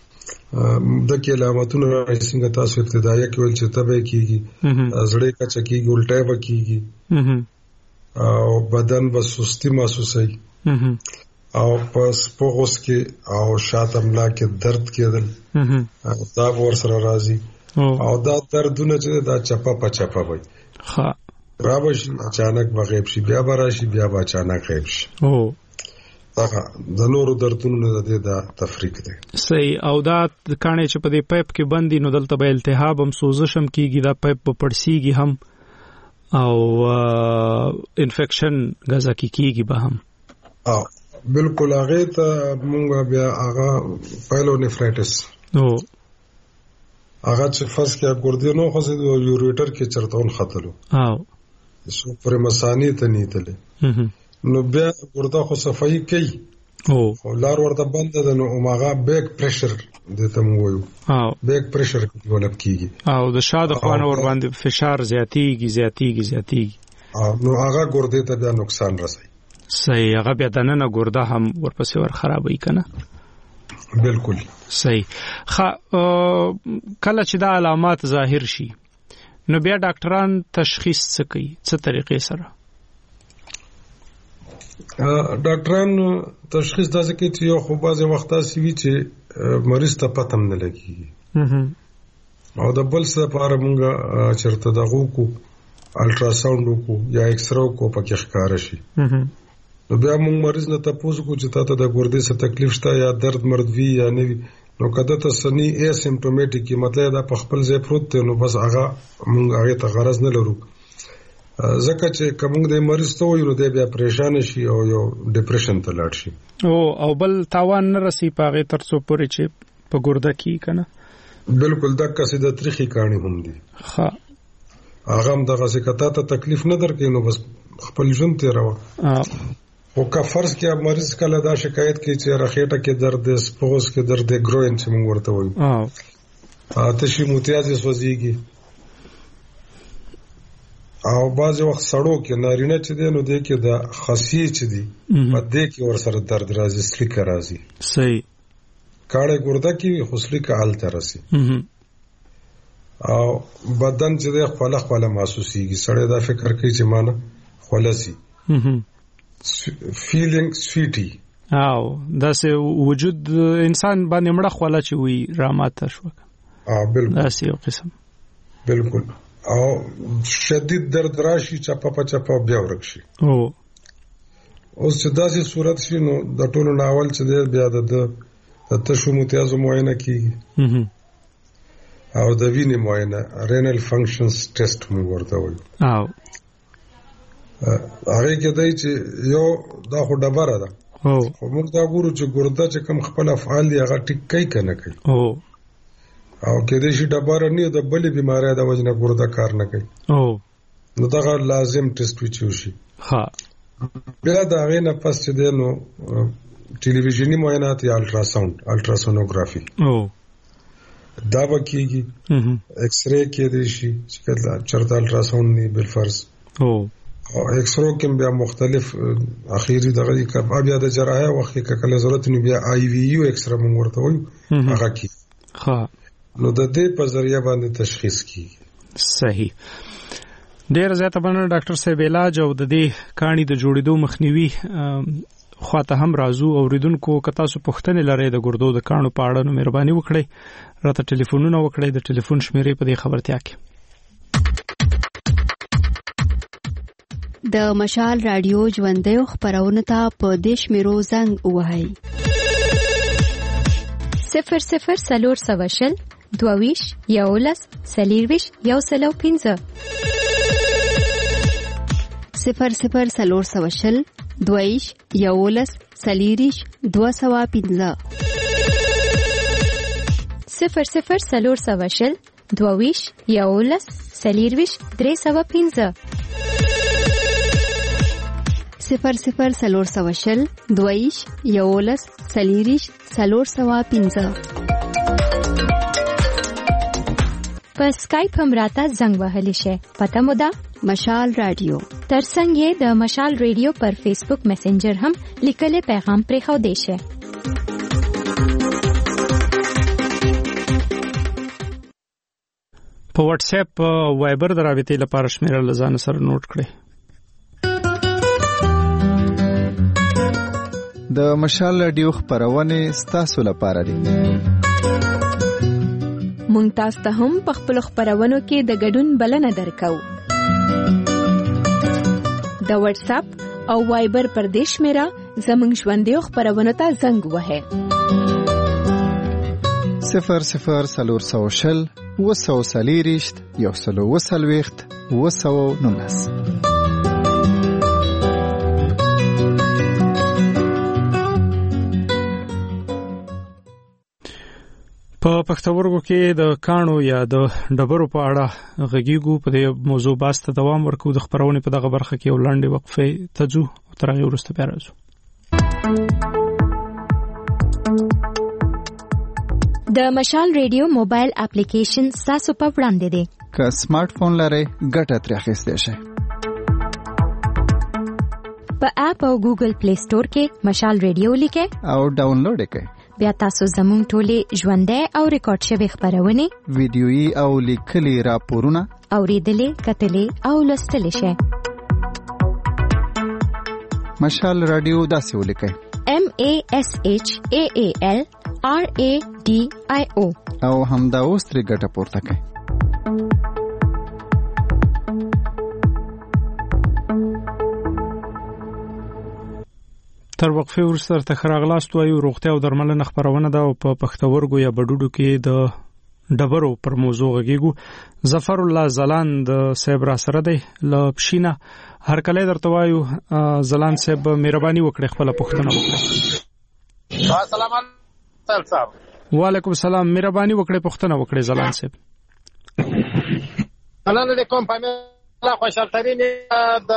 د کې علامتونه راځي څنګه تاسو ابتدایي کې ول چې تبه کیږي زړه کا چکیږي الټه وکیږي او بدن به سستی محسوسي او پس پوغوس کې او شاته ملا کې درد کېدل دا ور سره راځي او دا دردونه چې دا چپا پچپا وي ها راوش اچانک بغیب شي بیا براشي بیا با اچانک غیب شي او دا د نورو دردونو نه د تفریق دی. صحیح. او دا کانه چې په دې پایپ کې بندي نو دلته به التهاب هم سوزش هم کیږي دا پایپ په پړسیږي هم او انفیکشن غزا کیږي به هم. او بالکل هغه ته مونږ بیا هغه پایلونیفرایټس او هغه چې فرض کې ګردې نو خو د یوریټر کې چرتون خطلو او سو پر مسانی ته نیتله نو بیا ګرده خو صفائی کوي او لار ورته بند ده نو اوماغه بیک پریشر دته مو وایو او بیک پریشر ډیولپ کیږي او د شاده خوانه ور باندې فشار زیاتیږي زیاتیږي زیاتیږي نو هغه ګرده ته بیا نقصان رسي. صحیح. هغه بیا دنه ګرده هم ورپسې ور خرابوي کنه. بالکل صحیح. خ کله چې دا علامات ظاهر شي نو بیا ډاکټران تشخیص څه کوي څه طریقې سره؟ ډاکټران تشخیص داسې کوي چې یو خو بعضې وخت داسې وي چې مریض ته پته هم نه لګېږي او د بل څه لپاره مونږ چېرته دغه وکړو الټراساونډ وکړو یا ایکسره وکړو پکې ښکاره شي نو بیا مونږ مریض نه تپوس وکړو چې تا ته د ګردې څه تکلیف شته یا درد مرد وي یا نه وي نو که دته سني اسیمپټومیټیک مطلب دا په خپل ځای پروت دی نو بس هغه مونږ هغې ته غرض نه لرو ځکه چې کوم د مریض ته وي نو دی بیا پریشان شي او یو ډیپریشن ته لاړ شي او او بل تاوان نه رسي پاغه تر څو پورې چې په ګرده کې کنه. بالکل دا قصیده تاریخي کہانی هم دي. ها هغه هم دغه څه کته ته تکلیف نه درکې نو بس خپل ژوند ته راو او که فرض کې مریض کله دا شکایت کوي چې راخېټه کې درد دی سپوز کې درد دی ګروین چې موږ ورته وایو اه آتشي متیازي سوځيږي او بعض وخت سړو کې نارینه چې دی نو دې کې د خاصي چې دی په دې کې ور سره درد راځي سلیک راځي. صحیح. کاړه ګرده کې خصلي کا حالت راسي او بدن چې دی خپل خپل محسوسيږي سړی دا فکر کوي چې مانه خلاصي فیلینګ سویټي او دا سه وجود انسان باندې مړه خپل چې وي راماته شو اه بالکل دا سه یو قسم بالکل او شدید درد راشي چپا پچپا بیا ورکشي او اوس چې داسې صورت شي نو د ټولو ناول چې دی بیا د د تشو متیازو معاینه کیږي او د وینې معاینه رینل فنکشنز ټیسټ موږ ورته وایو او هغه کې دی چې یو دا خو ډبره ده او موږ دا ګورو چې ګرده چې کوم خپل افعال دی هغه ټیک کوي کنه کوي او او کې دې شي ډبره نه د بلې بیماری د وجنه ګرده کار نه کوي او نو دا لازم ټیسټ وچو شي. ها بیا دا غي نه پس چې د نو ټلویزیونی معاینات یا الټراساوند الټراسونوګرافي او دا بکیږي ایکس ری کې دي شي چې کله چرته الټراساوند نه بل فرض او او ایکس رو کې بیا مختلف اخیری دغه کې بیا د جراحه وخت کې کله ضرورت نه بیا آی وی یو ایکس را موږ ورته وایو هغه کې ها نو د دې په ذریعہ باندې تشخیص کیږي. صحیح. ډیر زیاته باندې ډاکټر صاحب علاج او د دې کاڼي د جوړېدو مخنیوي خواته هم راځو. اوریدونکو که تاسو پوښتنې لرئ د ګردو د کاڼو په اړه نو مهرباني وکړئ راته ټلیفونونه وکړئ. د ټلیفون شمیرې په دې خبرتیا کې د مشال رادیو ژوندۍ خبرونه ته په دیش میرو زنګ وهاي صفر صفر سلور سواشل دوویش یولس سلیرویش یو سلو پینزه صفر صفر سلور سواشل دویش یولس سلیریش دو سوا پینزه صفر صفر سلور سواشل دوویش یولس سلیرویش درې سوا پینزه صفر صفر سلور سواشل دویش یولس سلیریش سلور سوا پینزه په سکایپ هم راته زنګ وهلی شي. پته مو ده مشال رادیو ترڅنګ یې د مشال ریډیو پر فیسبوک میسنجر هم لیکلي پیغام پرې خو دی شي. په واتس اپ وایبر د رابطې لپاره شمیره لزان سره نوٹ کړئ. د مشال رادیو خبرونه ستاسو لپاره دي. مونږ تاسو ته هم په خپل خبرونو کې د ګډون بلنه درکو. د واتس اپ او وایبر پر دیش میرا زمنګ ژوندۍ خبرونه ته زنګ وهه صفر صفر سلور سوشل وسو سلیریشت یو سلو وسلويخت وسو نونس. په پښتورګو کې د کانو یا د ډبرو په اړه غږیږو. په دې موضوع باسته دوام ورکو. د خبرونې په دغه برخه کې ولنډې وقفه تجو او تر هغه وروسته بیا راځو. د مشال ریډیو موبایل اپلیکیشن تاسو په وړاندې دی. که سمارټ فون لرئ ګټه ترې اخیستئ شئ. په اپ او ګوګل پلی سٹور کې مشال ریډیو لیکئ او ډاونلوډ کړئ. بیا تاسو زموږ ټولې ژوندۍ او ریکارډ شوی خبرونه ویډیويي او لیکلي راپورونه اوریدلې کتلې او لوستلې شئ. مشال رادیو داسې ولیکئ M A S H A A L R A D I O او همدا اوس ترې ګټه پورته کړئ. تر وقفه وروسته تر خراغلاست وایو روغتیا او درملنه خبرونه ده او په پښتورګو یا بډوډو کې د ډبرو پر موضوع غږیږو. ظفر الله زلان د صاحب را سره دی ل پښینا هر کله درته وایو. زلان صاحب مهرباني وکړئ خپل پوښتنه وکړئ. السلام علیکم صاحب. وعلیکم السلام. مهرباني وکړئ پوښتنه وکړئ زلان صاحب. السلام علیکم. پامه خوشحال ترين د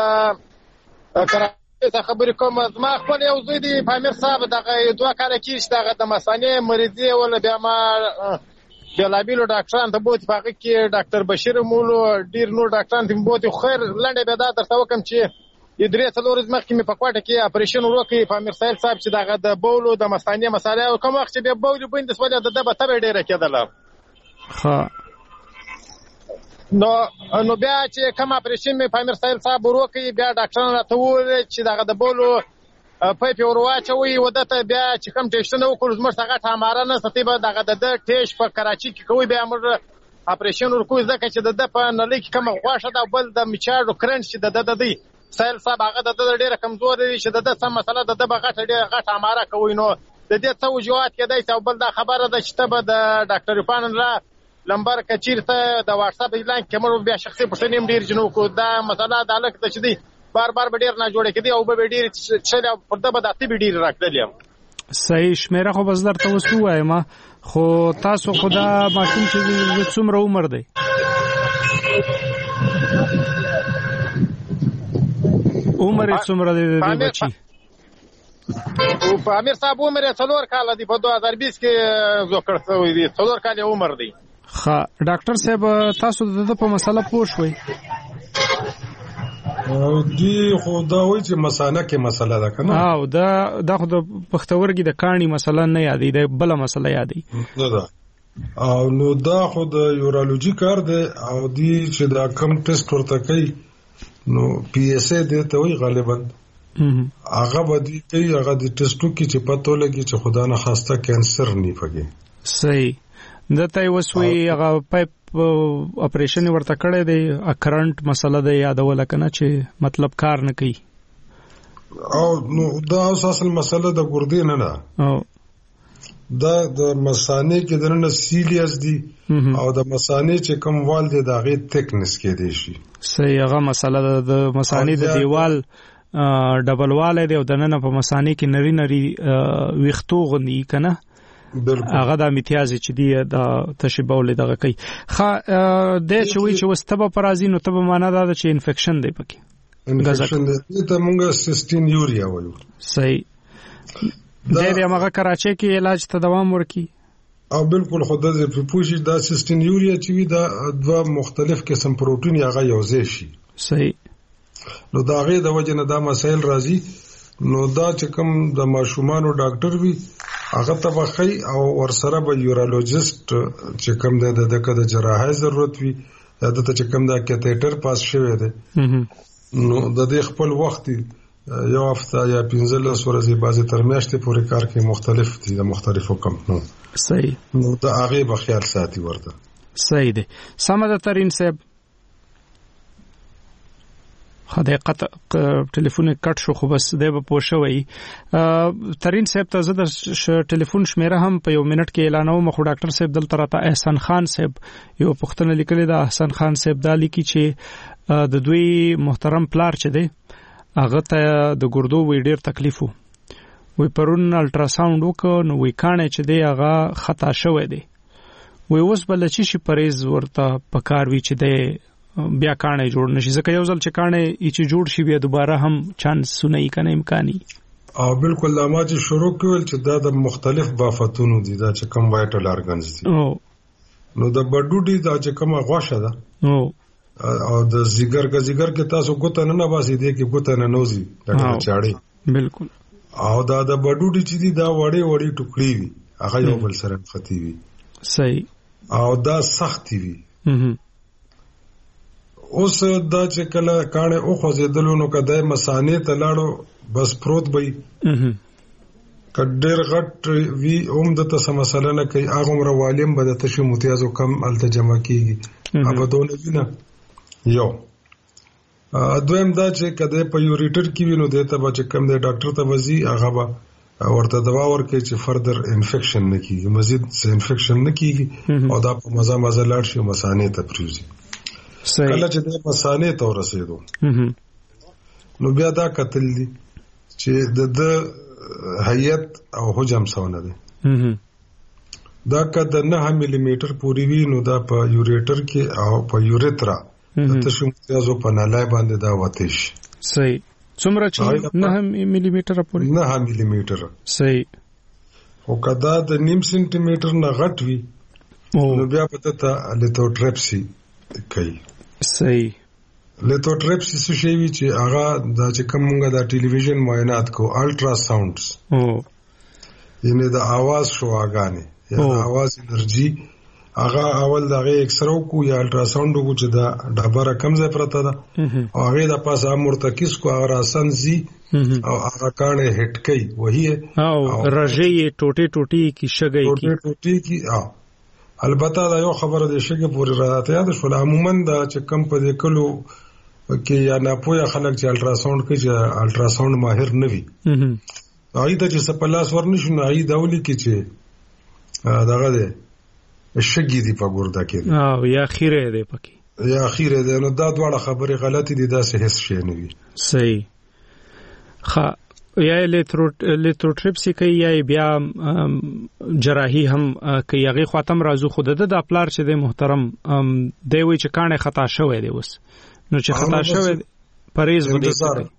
ته خبرې کوم. زما خپل یو زوی دی پامیر صاحب دغه دوه کاله کېږي دغه د مثانې مریضي ولا بیا ما بېلابېلو ډاکټرانو ته بوتې په هغه کې ډاکټر بشیر مولو ډېر نور ډاکټرانو ته مې بوتې خو خیر لنډه بیا دا درته وکړم چې د درې څلور ورځې مخکې مې په کوټه کې اپریشن وکړی پامیر صاحب صاحب چې دغه د بولو د مثانې مسالې او کوم وخت چې بیا بولو بندې سولې د ده به تبه ډېره کېدله. ښه نو نو بیا چې کوم اپریشن مې پامیر صاحب صاحب وکړی بیا ډاکټرانو راته وویل چې دغه د بولو پایپ ور واچوي ودته بیا چې کوم ټیسټونه وکړو زموږ څنګه ټاماره نه ستې به دغه د ټیسټ په کراچي کې کوي بیا موږ اپریشن ورکوي ځکه چې د د په نړۍ کې کوم غواشه دا بل د میچاړو کرنټ چې د د د دی سایل صاحب هغه د ډېره کمزور دی چې د د سم مسله د د بغټ ډېره غټ اماره کوي. نو د دې څه وجوهات کېدای شي او بل دا خبره ده چې ته به د ډاکټر عرفان الله لمبر کچیر ته د واتس اپ اعلان کې موږ بیا شخصي پوښتنې هم ډېر جنو کو دا مسله د الک د چې دی بار بار به ډېر نه جوړې کېدی او به ډېر چې پر د به د تی ډېر راکړلې. صحیح شمیره خو بس درته وسو وایم خو تاسو خدا ماشوم چې څومره عمر دی؟ عمر یې څومره دی د بچي؟ او په امیر صاحب عمر یې څلور کاله دی، په دوه هزار بیس کې زوکړ شوی دی، څلور کاله عمر دی. ښه ډاکټر صاحب تاسو د په مسله پوه شوئ؟ دی خو دا وایي چې مسانه کې مسله ده که نه؟ او دا دا خو د پښتورګي د کاڼي مسله نه یادوي، د بله مسله یادوي. نه ده او نو دا خو د یورالوجي کار دی او دی چې دا کم ټیسټ ورته کوي نو پی ایس ای دی ته وایي غالبا هغه به دی کوي، هغه د ټیسټو کې چې پته ولګي چې خدا نه خواسته کینسر نه پکې. صحیح. دته یې وسوي هغه پایپ اپریشن ورته کړی دی، کرنٹ مسله ده یادوله که نه چې مطلب کار نه کوي. او نو دا اصل مسله د ګردې نه ده، دا د مثانې کې دننه سیلیس دي او د مثانې چې کوم وال دی د هغې تکنس کې دی شي. صحیح. هغه مسله د مثانې د دیوال ډبل والی دی او دننه په مثانې کې نری نری ویښتو غوندي که نه، هغه د امتیازي چې دی د تشبه ولې دغه کوي. ښه دی چې وایي چې اوس تبه په راځي، نو تبه معنا دا ده چې انفیکشن دی پکې، انفیکشن دی، دې ته مونږ سیسټین یوریا وایو. صحیح. دی د همغه کراچۍ کې علاج ته دوام ورکړي. او بالکل خو د پوښي دا سیسټین یوریا چې وي دا دوه مختلف قسم پروتین هغه یو ځای شي. صحیح. نو دا هغې د وجې نه دا مسایل راځي. نو دا چې کوم د ماشومانو ډاکټر وي هغه ته به ښي او ورسره به یورالوجیسټ چې کوم دی د دغه د جراحۍ ضرورت وي یا دته چې کوم دا کیتیټر پاس شوی دی نو د دې خپل وخت یو هفته یا پنځلس ورځې بعضې تر میاشتې پورې کار کې مختلف دي د مختلفو کمپنو. صحیح. نو د هغې به خیال ساتي ورته. صحیح دی. سمه ده ترین صاحب. خدای قطع ټلیفون کټ شو خو بس دی به پوه شوی. ترین صاحب ته زه د ټلیفون شمیره هم په یو منټ کې اعلانوم، خو ډاکټر صاحب دلته راته احسان خان صاحب یو پوښتنه لیکلې ده. احسان خان صاحب دا لیکي چې د دوی محترم پلار چې دی هغه ته د ګردو وی ډیر تکلیف و، وی پرون الټراساوند وکړ نو وی کاڼی چې دی هغه خطا شوی دی، وی اوس به له څه شي پرهیز ورته پکار وي چې دی بیا کاڼی جوړ نشي، ځکه یو ځل چې کاڼی چې جوړ شي بیا دوباره هم چانسونه یې که نه امکاني. او بالکل دا ما چې شروع کول چې دا د مختلف بافتونو دي، دا چې کوم وایټل ارګنز دي. نو د بډوډي دا چې کومه غوښه ده او د زیګر کا زیګر کې تاسو ګوته نه نه باسي دی کې ګوته نه نوزي دا چاړي. بالکل. او دا د بډوډي چې دي دا وړي وړي ټوکړي وي هغه یو بل سره ختی وي. صحیح. او دا سختي وي. اوس دا چې کله کاڼه او خوځېدلو نو کدی مسانې ته لاړو بس پروت وي کډیر غټ وی اوم د تاسو مسله نه کوي هغه عمر والیم به د تشو متیازو کم التجمع کیږي ابدونه وینا یو دویم دا چې کدی په یوریټر کې وینو دته به چې کم دی ډاکټر ته وزي هغه به ورته دوا ورکړي چې فردر انفیکشن نه کیږي، مزید انفیکشن نه کیږي او دا په مزه مزه لاړ شي مسانې ته پریوزي. کله چې د مسانې ته ورسېدو نو بیا دا کتل دي چې د هیئت او حجم څونه دي دا کده نه ملي میټر پوری وی نو دا په یوریټر کې او په یوریترا د تشو متیازو په نالای باندې دا وتش. صحیح. څومره چې نه ملي میټر پوری نه ملي میټر. صحیح. او کدا د نیم سنټي میټر نه غټ وی نو بیا پته ته لیتوټریپسي کوي. صحیح. لیتوټریپسي څه شی وی چې هغه د چې کومه د ټلویزیون معاینات کو الټرا ساوندز او ینه د आवाज شواګانې یا د आवाज انرژي هغه اول دغه اکسرو کو یا الټرا ساوند کو چې دا ډبره کم ځای پرته ده او هغه د پاسه مرتکز کو هغه راسن زی او هغه کانه هټ کوي وਹੀ او رژې ټوټه ټوټه کی شګي کی ټوټه ټوټه کی اه البته دا یو خبره ده شګه پورې راته یاد شو عموما دا چې کم په دې کلو کې یا نه پوهه خلک چې الټرا ساوند کوي چې الټرا ساوند ماهر نه وي هغه ته چې سپلاس ورنشو نه ای داولي کې چې داغه ده شګي دی په ګوردا کې او یا خیره دی پکې یا خیره دی نو دا دواړه خبره غلطي دي دا څه هیڅ شي نه وي. صحیح. خا یا لیتروټریپسي کوي یا بیا جراحي هم کوي هغه خاتم رازو خود د خپلار چې د محترم دی وی چې کانه خطا شوی دی اوس نو چې خطا شوی پرهیز ودی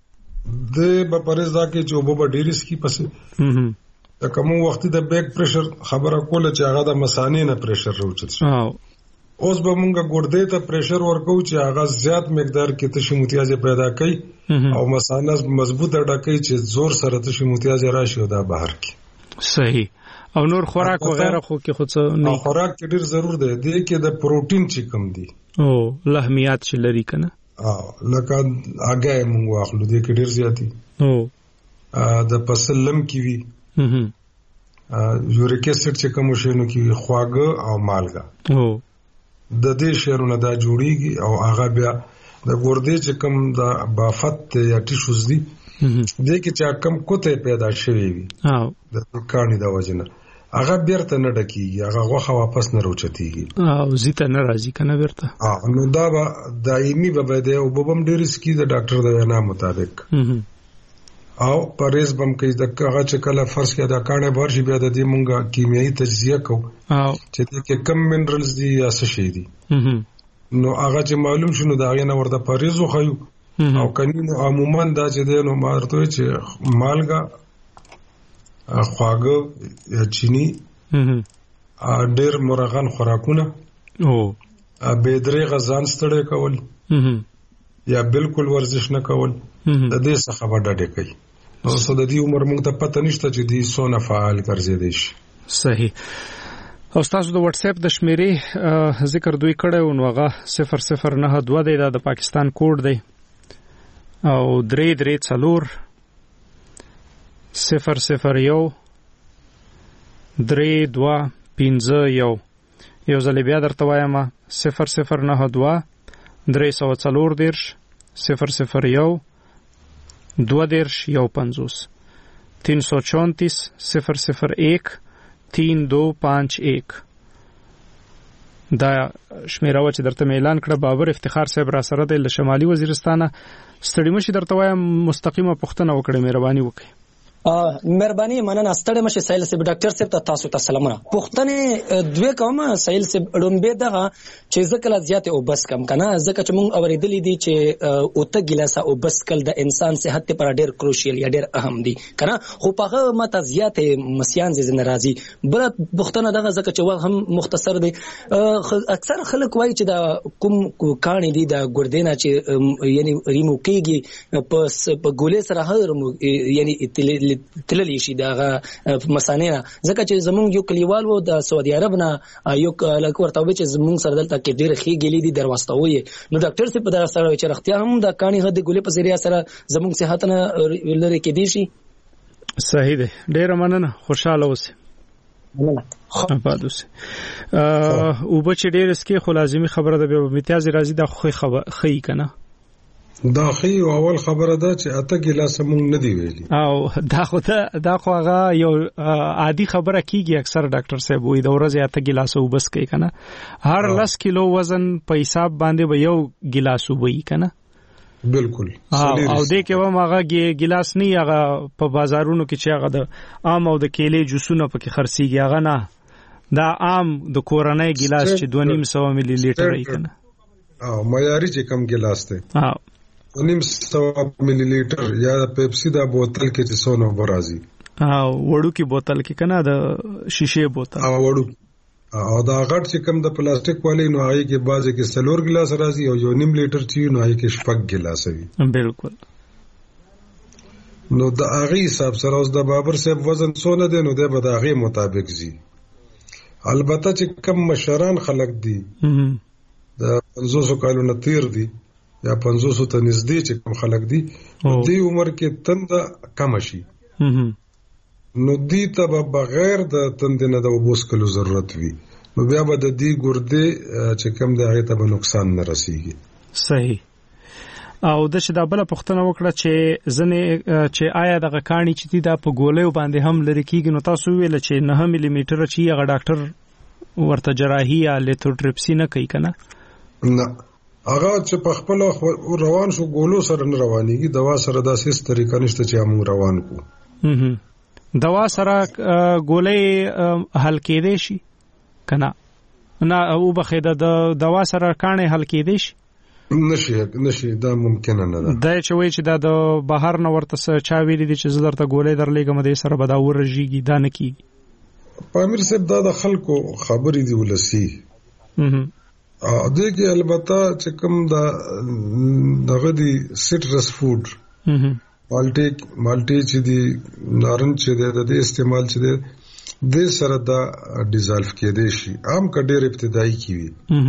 د په پرېز دا کې چې وبو به ډېر سکی پسې د کوم وخت د بیک پریشر خبره کوله چې هغه د مسانې نه پریشر راوچت شي اوس به مونږه ګردې ته پریشر ورکو چې هغه زیات مقدار کې تشې متیازه پیدا کوي او مسانه مضبوطه ډکې چې زور سره تشې متیازه راشي او دا بهر کی صحیح او نور خوراک وغیرہ خو کې خود څه نه خوراک کې ډیر ضرور دی د کې د پروتین چې کم دي او لحمیات چې لري کنه اه لکه هغه مونږ واخلو د کې ډیر زیاتی او د پسلم کې وی یوریک اسید چې کوم شینو کې خواږه او مالګه او د دې شیرونه دا جوړیږي او هغه بیا د ګردې چې کوم د بافت یا ټیشوز دي د کې چې کوم کوته پیدا شوی وي او د کانی د وجنه هغه بیرته نه ډکیږي هغه غوخه واپس نه روچتيږي او زیته نه راځي کنه بیرته اه نو دا به دایمي به بده او بوبم ډیر سکی د ډاکټر د وینا مطابق او پرېز بم کې د هغه چې کله فرض کې دا کانه برشي بیا د دې مونږه کیمیاوي تجزیه کو او چې د کې کم منرالز دي یا څه شي دي نو هغه چې معلوم شونه دا غي نه ورته پرېز خو او کني عموما دا چې د نو مارته چې مالګه خواږه یا چینی ډېر مرغان خوراکونه او به درې غزان ستړي کول یا بالکل ورزش نه کول د دې څخه وډډه کوي نو څه د دې عمر موږ ته پته نشته چې دې سونه فعال ګرځېدي شي صحیح او تاسو د واتس اپ د شمیرې ذکر دوی کړو نو هغه صفر صفر نه دوه دی د پاکستان کوډ دی او درې درې څلور صفر صفر یو درې دوه پنځه یو یو ځل بیا درته وایم صفر صفر نه دوه درې سوه څلور دیرش صفر صفر یو دو دیرش یو پنځوس تین سو چونتیس صفر صفر ایک تین دو پانچ ایک دا شمیره و چې درته اعلان کړه بابر افتخار صاحب را سره د شمالي وزیرستانه ستړي مشي درته وایم مستقیمه پوښتنه وکړه مهرباني وکړئ مهرباني مننه ستړي مشه سایل صاحب ډاکټر صاحب ته تاسو ته سلامونه پښتنه دوی کوم سایل صاحب ډومبه دغه چې ځکه زیات او بس کم کنه ځکه چې مونږ اوریدلې دي چې اوته ګلاسه او بس کل د انسان صحت پر ډېر کروشیل یا ډېر اهم دي کنه خو په هغه مت زیات مسیان زین راځي بل پښتنه دغه ځکه چې هم مختصر دي اکثر خلک وایي چې د کوم کانی دي د ګردینا چې یعنی ریمو کیږي په ګولې سره هر یعنی تللی شي دغه مسانه ځکه چې زمونږ یو کلیوال وو د سعودي عرب نه یو لکه ورته وی چې زمونږ سره دلته کې ډېر خې ګلی دي دروستوي نو ډاکټر څه په دا سره چې رختیا هم د کانی هد ګولې په ذریعہ سره زمونږ صحت نه لري کې دي شي صحیح ده ډېر مننه خوشاله اوسه مننه آباد اوسه او بچ ډېر اسکی خو لازمي خبره ده به امتیاز راځي د خو خبر خې کنه دا خي اول خبره ده چې اته ګلاس مونږ نه دی ویلي او دا خو دا خو هغه یو عادي خبره کیږي اکثر ډاکټر صاحب وي د ورځې اته ګلاس وبس کوي کنه هر لس کیلو وزن په حساب باندې به یو ګلاس وبي کنه بالکل او دې کې و ماغه ګلاس نه هغه په بازارونو کې چې هغه د عام او د کېلې جوسونه پکې خرڅيږي هغه نه دا عام د کورنۍ ګلاس چې دوه نیم سو ملي لیټر ای کنه او معیاري چې کم ګلاس ته ها نیم سو ملي لیټر یا پیپسي دا بوتل کې چې سونو برازي او وړو کې بوتل کې کنه د شیشه بوتل او وړو او دا غټ چې کم د پلاستیک والی نو هغه کې بازه کې سلور ګلاس راځي او یو نیم لیټر چې نو هغه کې شپږ ګلاس وي بالکل نو د هغه حساب سره اوس د بابر صاحب وزن څونه دی نو د به د هغه مطابق زی البته چې کم مشران خلک دي د پنځوس کالو نه تیر دي یا پنځوس ته نږدې چې کوم خلک دي دې عمر کې تند کم شي نو دې ته بغیر د تند نه د وبوس کلو ضرورت وي نو بیا به د دې ګردې چې کوم د هغه ته نقصان نه رسیږي صحیح او د شدا بل پښتنه وکړه چې زنه چې آیا د غکانی چې دا په ګولې باندې هم لری کیږي نو تاسو ویل چې نه ملي میټر چې هغه ډاکټر ورته جراحي یا لیتوټریپسي نه کوي کنه نه هغه چې په خپل روان شو ګولو سره نه روانيږي دوا سره داسې طریقه نشته چې موږ روان کو دوا سره ګولې حل کېدې شي کنه نه او بخیده د دوا سره کانه حل کېدې شي نشي نشي دا ممکن نه ده. دا چې وایي چې دا د بهر نه ورته چا ویلي دي چې زه درته ګولې درلېږم د سره به دا ورژيږي دا نه کیږي. پامیر صاحب دا د خلکو خبرې دی ولسی ا دې کې البته چې کوم دا دغه دی سټرس فود مالټي مالټي چې دی نارنج چې دی د استعمال چې دی د سره دا ډیزالف کېدې شي عام کډېر ابتدایي کیوي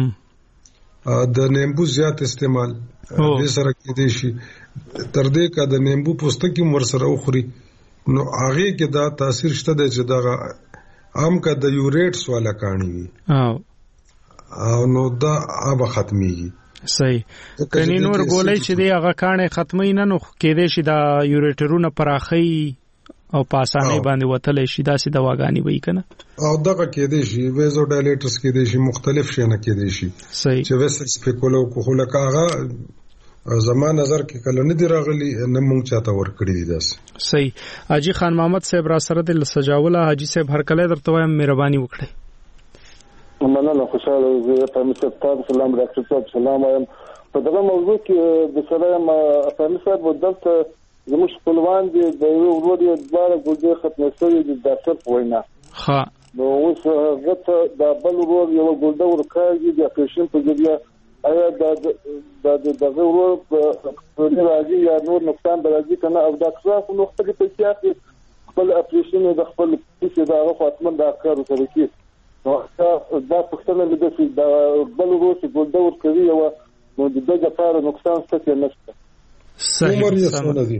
د نیمبو زیات استعمال د سره کېدې شي تر دې کا د نیمبو پوستکی مر سره وخوري نو هغه کې دا تاثیر شته چې دا عام کا د یوریټس والا کانی وي او نو دا اب ختميږي. صحیح. کني نور ګولې چې دی هغه کانه ختمي نه نو کېدې شي دا یوریټرونه پراخي او پاسانه باندې وتلې شي دا سي دواګانی وای کنه او دغه کېدې شي ویزو ډایلیټرز کېدې شي مختلف شي نه کېدې شي. صحیح. چې وسل سپیکولو کو خلکاغه زما نظر کې کله نه دی راغلی نه مونږ چاته ور کړی دي داس. صحیح. حاجی خان محمد صاحب را سره د سجاوله حاجی صاحب هر کله درته وایم مهرباني وکړئ. مننه خوشاله زه په مستقبل سلام ډاکټر صاحب سلام وایم په دغه موضوع کې د سره ما افغان صاحب ودلته زموږ خپلوان دي د یو ورور یو دواره ګوډه ختمه شوې د ډاکټر وینا ها نو اوس هغه د بل ورور یو ګوډه ورکاږي د اپریشن په ځای آیا د د دغه ورور په راځي یا نور نقصان راځي کنه او د اکثر نو خپل په سیاست خپل اپریشن د خپل څه د هغه خاطمن د کار سره کې نو دا پښتنه لږه چې د بل ورور چې ګوډه ورکوي او نو د دغه لپاره نقصان څه نشته. صحیح. عمر یې څومره دی؟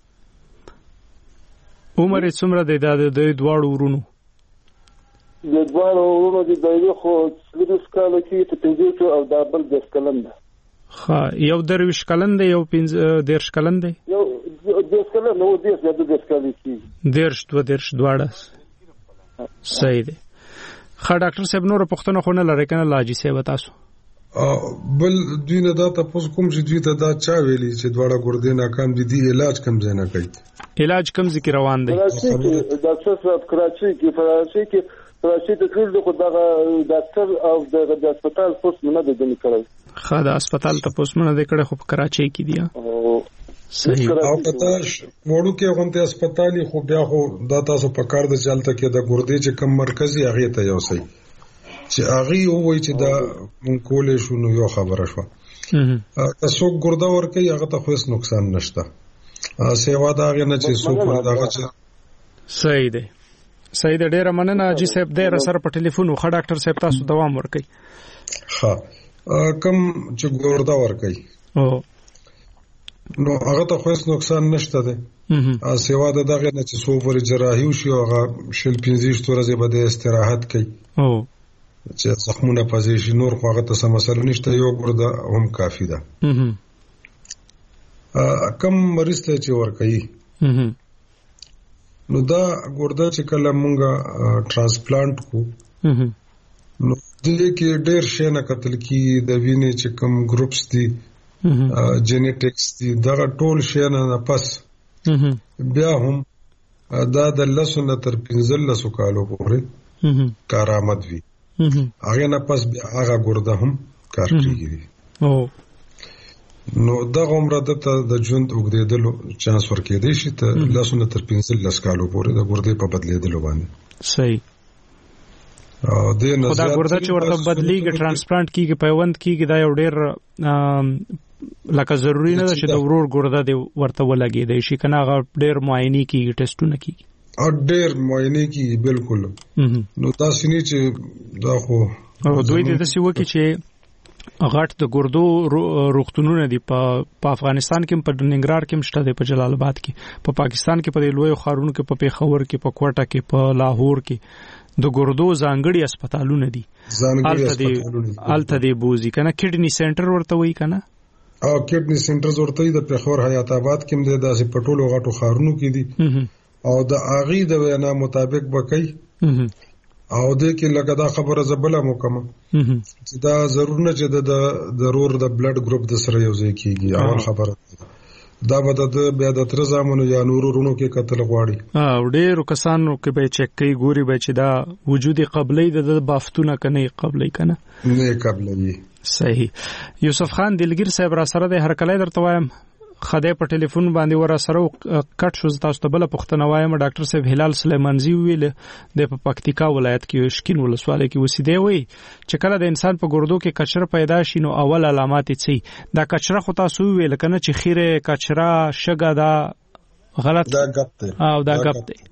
عمر یې څومره دی د دواړو ورونو؟ د دواړو ورونو د یو خو څلوېښت کاله کې ته پنځه او د بل دېرش کلن دی. ښه یو درویش کلن دی یو پنځه دېرش کلن دی؟ یو دېرش کلن نو دېرش یا د دېرش کالې کې دېرش دوه دېرش دواړه. صحیح دی. ښه ډاکټر صاحب نور پوښتنه خو نه لرئ کنه لاجی صاحب تاسو؟ بل دوی نه دا تاسو کوم چې دوی ته دا چا ویلي چې دواړه ګردې ناکام دي دي علاج کم ځای نه کوي؟ علاج کم ځای کې روان دی. ډاکټر صاحب کراچي کې فرانسې کې کراچي ته ټول دغه ډاکټر او د هسپتال پوس نه د دني کړی. ښه د هسپتال ته پوس نه د کړه خو په کراچي کې دی. صحیح. او پتا وړو کې غونته هسپتالي خو بیا خو دا تاسو په کار د چلته کې د ګردې چې کم مرکزي هغه ته یو صحیح چې هغه وایي چې دا مونږ کولې شو نو یو خبره شو. تاسو ګردا ورکه هغه ته خو هیڅ نقصان نشته. سیوا دا هغه نه چې څوک دغه چې صحیح دی. صحیح دی. ډیره مننه حاجی صاحب د سره په ټلیفون خو ډاکټر صاحب تاسو دوام ورکړئ. ها کم چې ګردا ورکړئ او نو هغه ته خو هیڅ نقصان نشته دی. سیوا دا دغه نه چې څو ور جراحي وشي هغه شل پنځه ورځې به د استراحت کوي او چې زخمونه پځې شي نور خو هغه ته سم مسله نشته یو ګردا هم کافی ده. کم مریض ته چې ور کوي نو دا ګردا چې کله مونږه ترانسپلانت کو نو دې کې ډېر شي نه قتل کی د وینې چې کم ګروپس دي جینیټکس دي دا ټول شي نه پس بیا هم دا د لسونه تر پنځلسو کالو پورې کارآمد وي. هغه نه پس بیا هغه ګردا هم کار کوي. او نو دا عمره د ژوند وګړېدلو چانس ورکېدې شي ته لاسونه تر پنځلس کالو پورې د ګردې په بدلېدلو باندې. صحیح. او د نظر دا ګرده چې ورته بدلیږي ترانسپلانت کیږي پیوند کیږي دا یو ډېر لکه ضروری نه ده چې د ورور ګرده دی ورته ولګي دی شي کنه هغه ډېر معاینه کیږي ټیسټونه کیږي او ډېر معاینه کیږي بالکل. نو تاسو نه چې دا خو دوی د څه وکی چې غټ د ګردو روغتونونه دي په افغانستان کې په ننګرهار کې مشته دي په جلال آباد کې په پا پاکستان کې په لوی خارونو کې په پیښور کې په کوټه کې په لاهور کې د ګردو ځانګړي هسپتالونه دي. الته دی بوزي کنه کډنی سنټر ورته وای کنه او کډنی سنټر ورته د پیښور حیات آباد کې هم د داسې پټولو غټو خارونو کې دي او د اغي د وینا مطابق بکای او د کې لګا دا خبره زبله مکمه چې دا ضرور نه چې د ضرور د بلډ ګروپ د سره یو ځای کیږي اول خبره دا به د بیا د تر زامنو یا نورو رونو کې قتل غواړي. او ډېر کسانو کې به چک کوي ګوري به چې دا وجودي قبلې د بافتونه کنه قبلې کنه نه قبلې. صحیح. یوسف خان دلګیر صاحب را سره د هر کله درته وایم خدای په ټلیفون باندې ور سره کټ شو تاسو ته بل پښتنه وایم ډاکټر صاحب هلال سلیمانزی ویل د پکتیکا ولایت کې شکین ولسواله کې وسیده وي چې کله د انسان په ګردو کې کچره پیدا شي نو اول علامات یې دا کچره خو تاسو ویل کنه چې خیره کچره شګه دا غلط دا غپ دی او دا غپ دی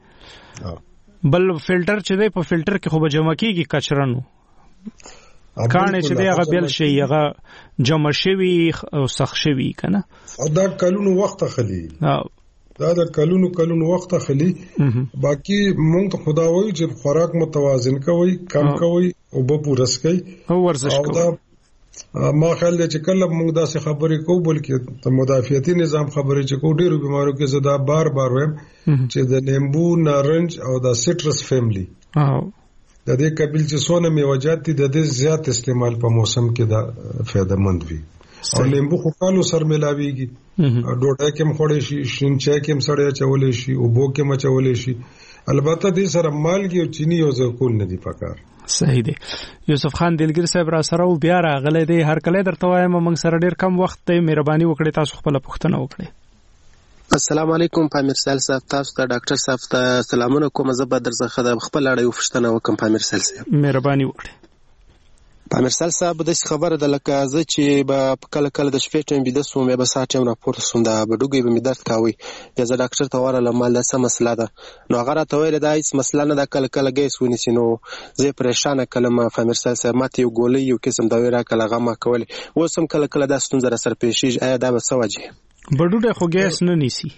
بل فلټر چې دی په فلټر کې خو به جمع کیږي کچره نو کانه چې دی هغه بیل شي هغه جمع شوی او سخ شوی کنه او دا کلونو وخت خلی دا د کلونو کلونو وخت خلی باقی مونږ ته خدا وایي چې خوراک متوازن کوي کم کوي او به پورس کوي او ورزش کوي ما خیال دی چې کله مونږ دا څه خبرې کوو بلکې د مدافعتي نظام خبرې چې کوو ډیرو بیمارو کې زدا بار بار وایم چې د لیمبو نارنج او د سټرس فیملی د دې قبیل چې سونه میوجات دي د دې زیات استعمال په موسم کې دا فائدہ مند وي او لیمبو خو کالو سر ملاويږي ډوډۍ کې مخوړې شي شین چای کې مسړې چولې شي او بو کې مچولې شي البته دې سره مالګي او چینی او زکول نه دي پکار. صحیح دی. یوسف خان دلګر صاحب را سره بیا راغله دی هر کله درته وایم موږ سره ډیر کم وخت دی مهرباني وکړئ تاسو خپل پوښتنه وکړئ. السلام علیکم پامیر سال صاحب تاسو ته ډاکټر صاحب ته سلامونه کوم زه به درڅخه د خپل اړیو پوښتنه وکم پامیر سال صاحب مهرباني وکړئ. پامیر سال صاحب د خبره د لکه زه چې به کله کله د شپې ټیم بده سوم به ساعت ټیم راپورته سوم دا بډوګي به مدد کاوي یا زه ډاکټر ته ورله مال د سم مسله ده نو هغه راته ویل دا هیڅ مسله نه ده کله کله ګیس ونیسي نو زه پریشانه کلمه پامیر سال صاحب ماته یو ګولې یو قسم دا ورا کله غما کول وسم کله کله د ستون زره سر پیشي آیا دا به سوجي بډوډه خو ګیس نه نیسی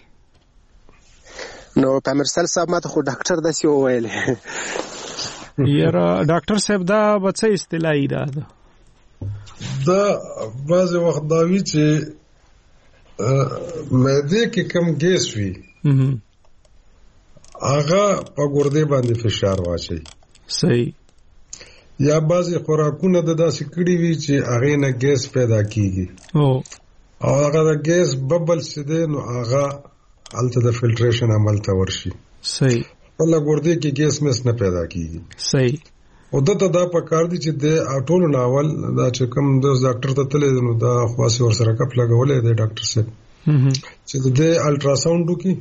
نو پامیر سال صاحب ماته خو ډاکټر داسې وویل یاره ډاکټر صاحب دا بڅه اصطلاحي ده دا بعض وخت دا وی چې معده کې کم ګیس وي هغه په ګردې باندې فشار واچي صحیح یا بعض خوراکونه د داسې کړي وي چې هغه نه ګیس پیدا کیږي او هغه د ګیس ببل سده نو هغه الته د فلټریشن عمل ته ورشي صحیح الله ګردې کې ګیس مس نه پیدا کیږي صحیح او دته دا په کار دي چې د اټولو ناول دا چې کوم د ډاکټر ته تللی نو دا خاصه ور سره کپ لګولې دی ډاکټر صاحب چې د الټراساوند وکي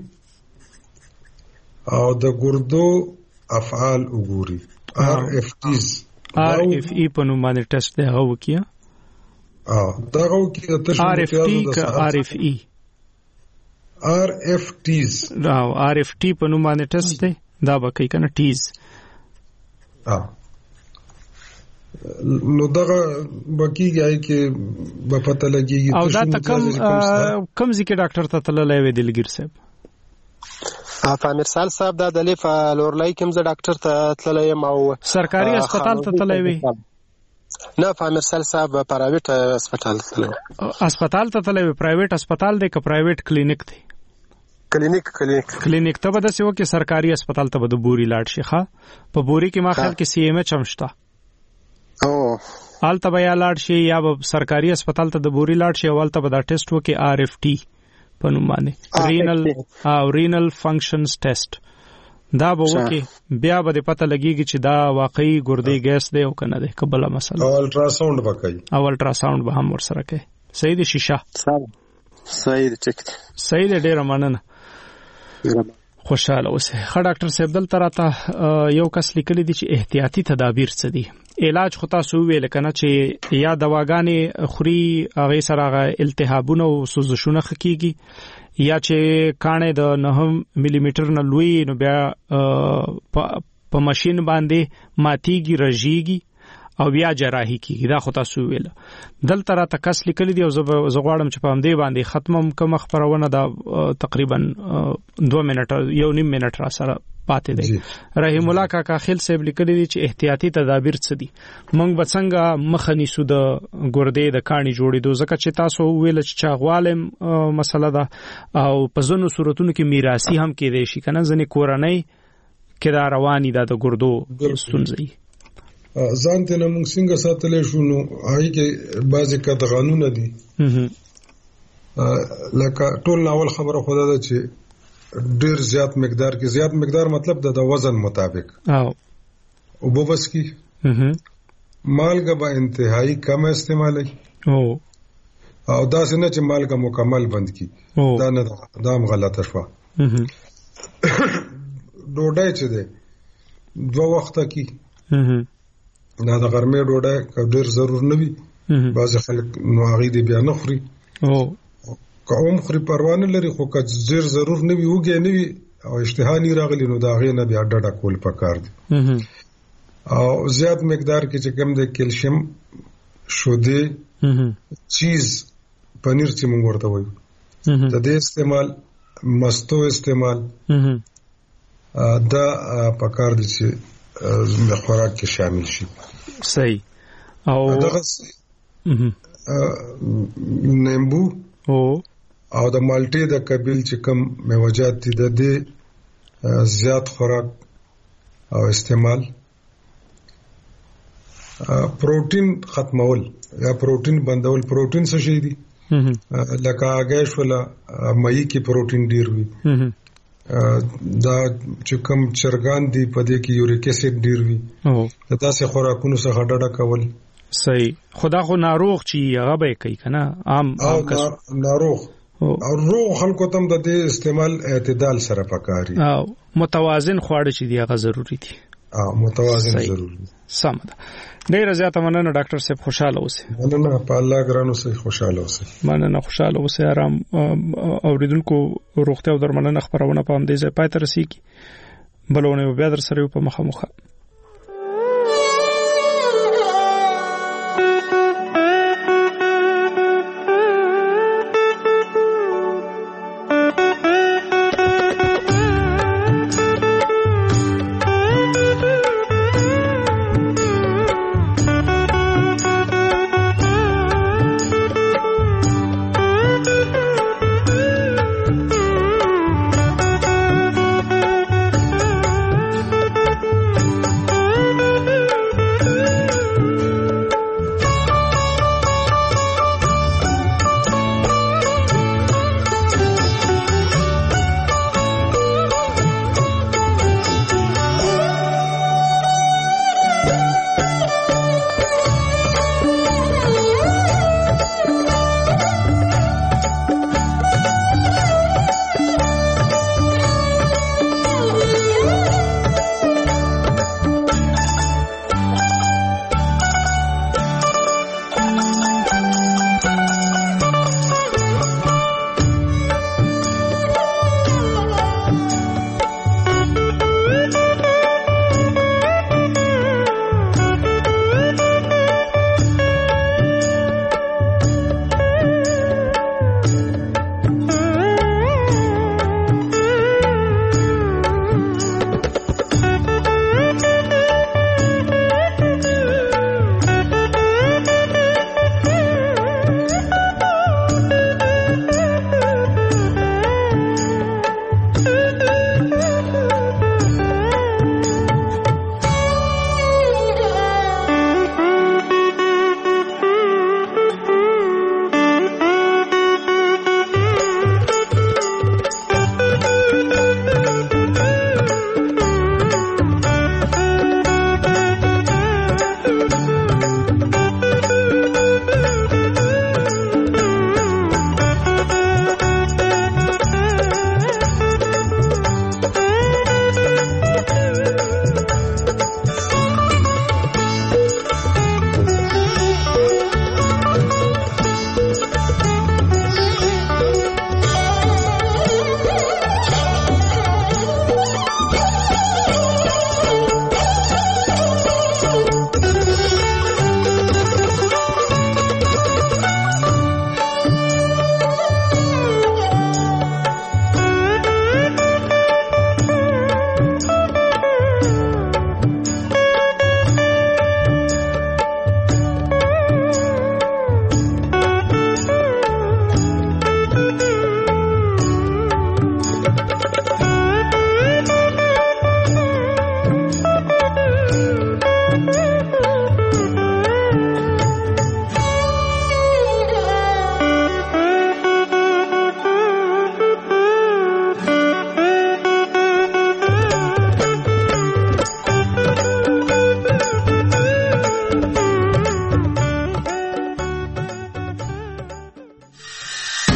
او د ګردو افعال وګوري ار اف ټیز ار اف ای په نوم باندې ټیسټ دی هغه وکي ا دا هغه کې د تشخیص ار اف ټی کا ار اف ای ار اف ټیز راو ار اف ټی په نوم باندې ټیسټ دی دا به کوي کنه ټیز ا نو دغه بکیږي کې په پته لګیږي او دا کم کم ځکه ډاکټر ته تللی وی دلګیر صاحب افامیر سال صاحب دا د لیف لورلای کوم ز ډاکټر ته تللی یم او سرکاري هسپتال ته تللی وی نه افامیر سال صاحب پرایویټ هسپتال ته تللی هسپتال ته تللی وی پرایویټ هسپتال دی که پرایویټ کلینیک دی کلینیک کلینیک کلینیک ته به د سیو کې سرکاري هسپتال ته به د بوري لاړ شي ښه په بوري کې ما خیال کې سی ایم ایچ هم شته او آلته به یا لاړ شي یا به سرکاري هسپتال ته د بوري لاړ شي اولته به دا ټیسټ وکي آر اف ټی په نوم باندې رینل او رینل فنکشنز ټیسټ دا به وکي بیا به پته لګیږي چې دا واقعي ګردې ګیس دی او کنه دی قبله مسله او الټراساوند وکړي او الټراساوند به هم ورسره کوي صحیح دی شیشه صحیح دی ټیک صحیح دی ډیره مننه خوشاله اوسه. ښه ډاکټر صاحب دلته راته یو کس لیکلی دی چې احتیاطي تدابیر څه دي علاج خو تاسو ویل کنه چې یا دواګانې خوري هغه سره هغه التهابونه او سوزشونه خکېږي یا چې کانه د نه ملي میټر نه لوی نو بیا په ماشين باندې ماتيږي رژيږي او بیا جراحي کیږي دا خو تاسو ویل دلته راته کس لیکلی دی او زه غواړم چې په همدې باندې ختمم کوم خبرونه دا تقریبا دوه منټه یو نیم منټه را سره پاتې دی رحیم الله کاکا خیل صاحب لیکلی دی چې احتیاطي تدابیر څه دي موږ به څنګه مخه نیسو د ګردې د کاڼي جوړېدو ځکه چې تاسو ویل چې چاغوالم مسله ده او په ځینو صورتونو کې میراثي هم کېدای شي کنه ځنې کورنۍ کې دا رواني ده د ګردو ستونزې ځان ته موږ څنګه ساتلې شو نو هغه کې بعضی قدغانونه دي لکه ټول ناول خبره خو ده چې ډیر زیات مقدار کې زیات مقدار مطلب د وزن مطابق او او بوبس کی مالګه به انتهایی کم استعمالي او او دا څنګه چې مالګه مکمل بند کی دا نه دا هم غلطه شوه. ډوډۍ چې ده دوه وخته کی دا د غرمې ډوډۍ ډېر ضرور نه وي، بعض خلک نو هغه دې بیا نه خوري او کوم خوري پروا نه لري، خو که ډېر ضرور نه وي وګي نه وي او اشتها نه راغلی نو دا غي نه بیا ډډه کول پکار دي. او زیات مقدار کې چې کوم د کیلشیم شوده چیز پنیر چې موږ ورته وایو د دې استعمال مستو استعمال دا پکار دي چې د خوراک کې شامل شي. صحیح. او دغه نیمبو او او د مالټې د قبیل چې کوم میوجات دي د دې زیات خوراک او استعمال، پروتین ختمول یا پروتین بندول. پروتین څه شي دي؟ لکه هګۍ شوله، مېږي کې پروتین ډیر وي، دا چې کوم چرګان دي په دې کې یوریک اسید ډیر وي، دا داسې خوراکونو څخه ډډه کول. صحیح. خدا خو ناروغ چې هغه به کوي کنه، عام عام کس ناروغ او روغ خلکو ته د دې استعمال اعتدال سره پکاري او متوازن خواړه چې دی هغه ضروری دي. اه متوازن ضروری دي. سم ده. ډیر زیاته مننه ډاکټر صاحب، خوشاله اوسئ. مننه په الله ګرانو سره خوشاله اوسئ. مننه خوشاله اوسئ. آرام اوریدونکو روغتیا او درملنه خبرونه په هم دې ځای پای ته رسیږي. بلونه بیا در سره په مخه مخه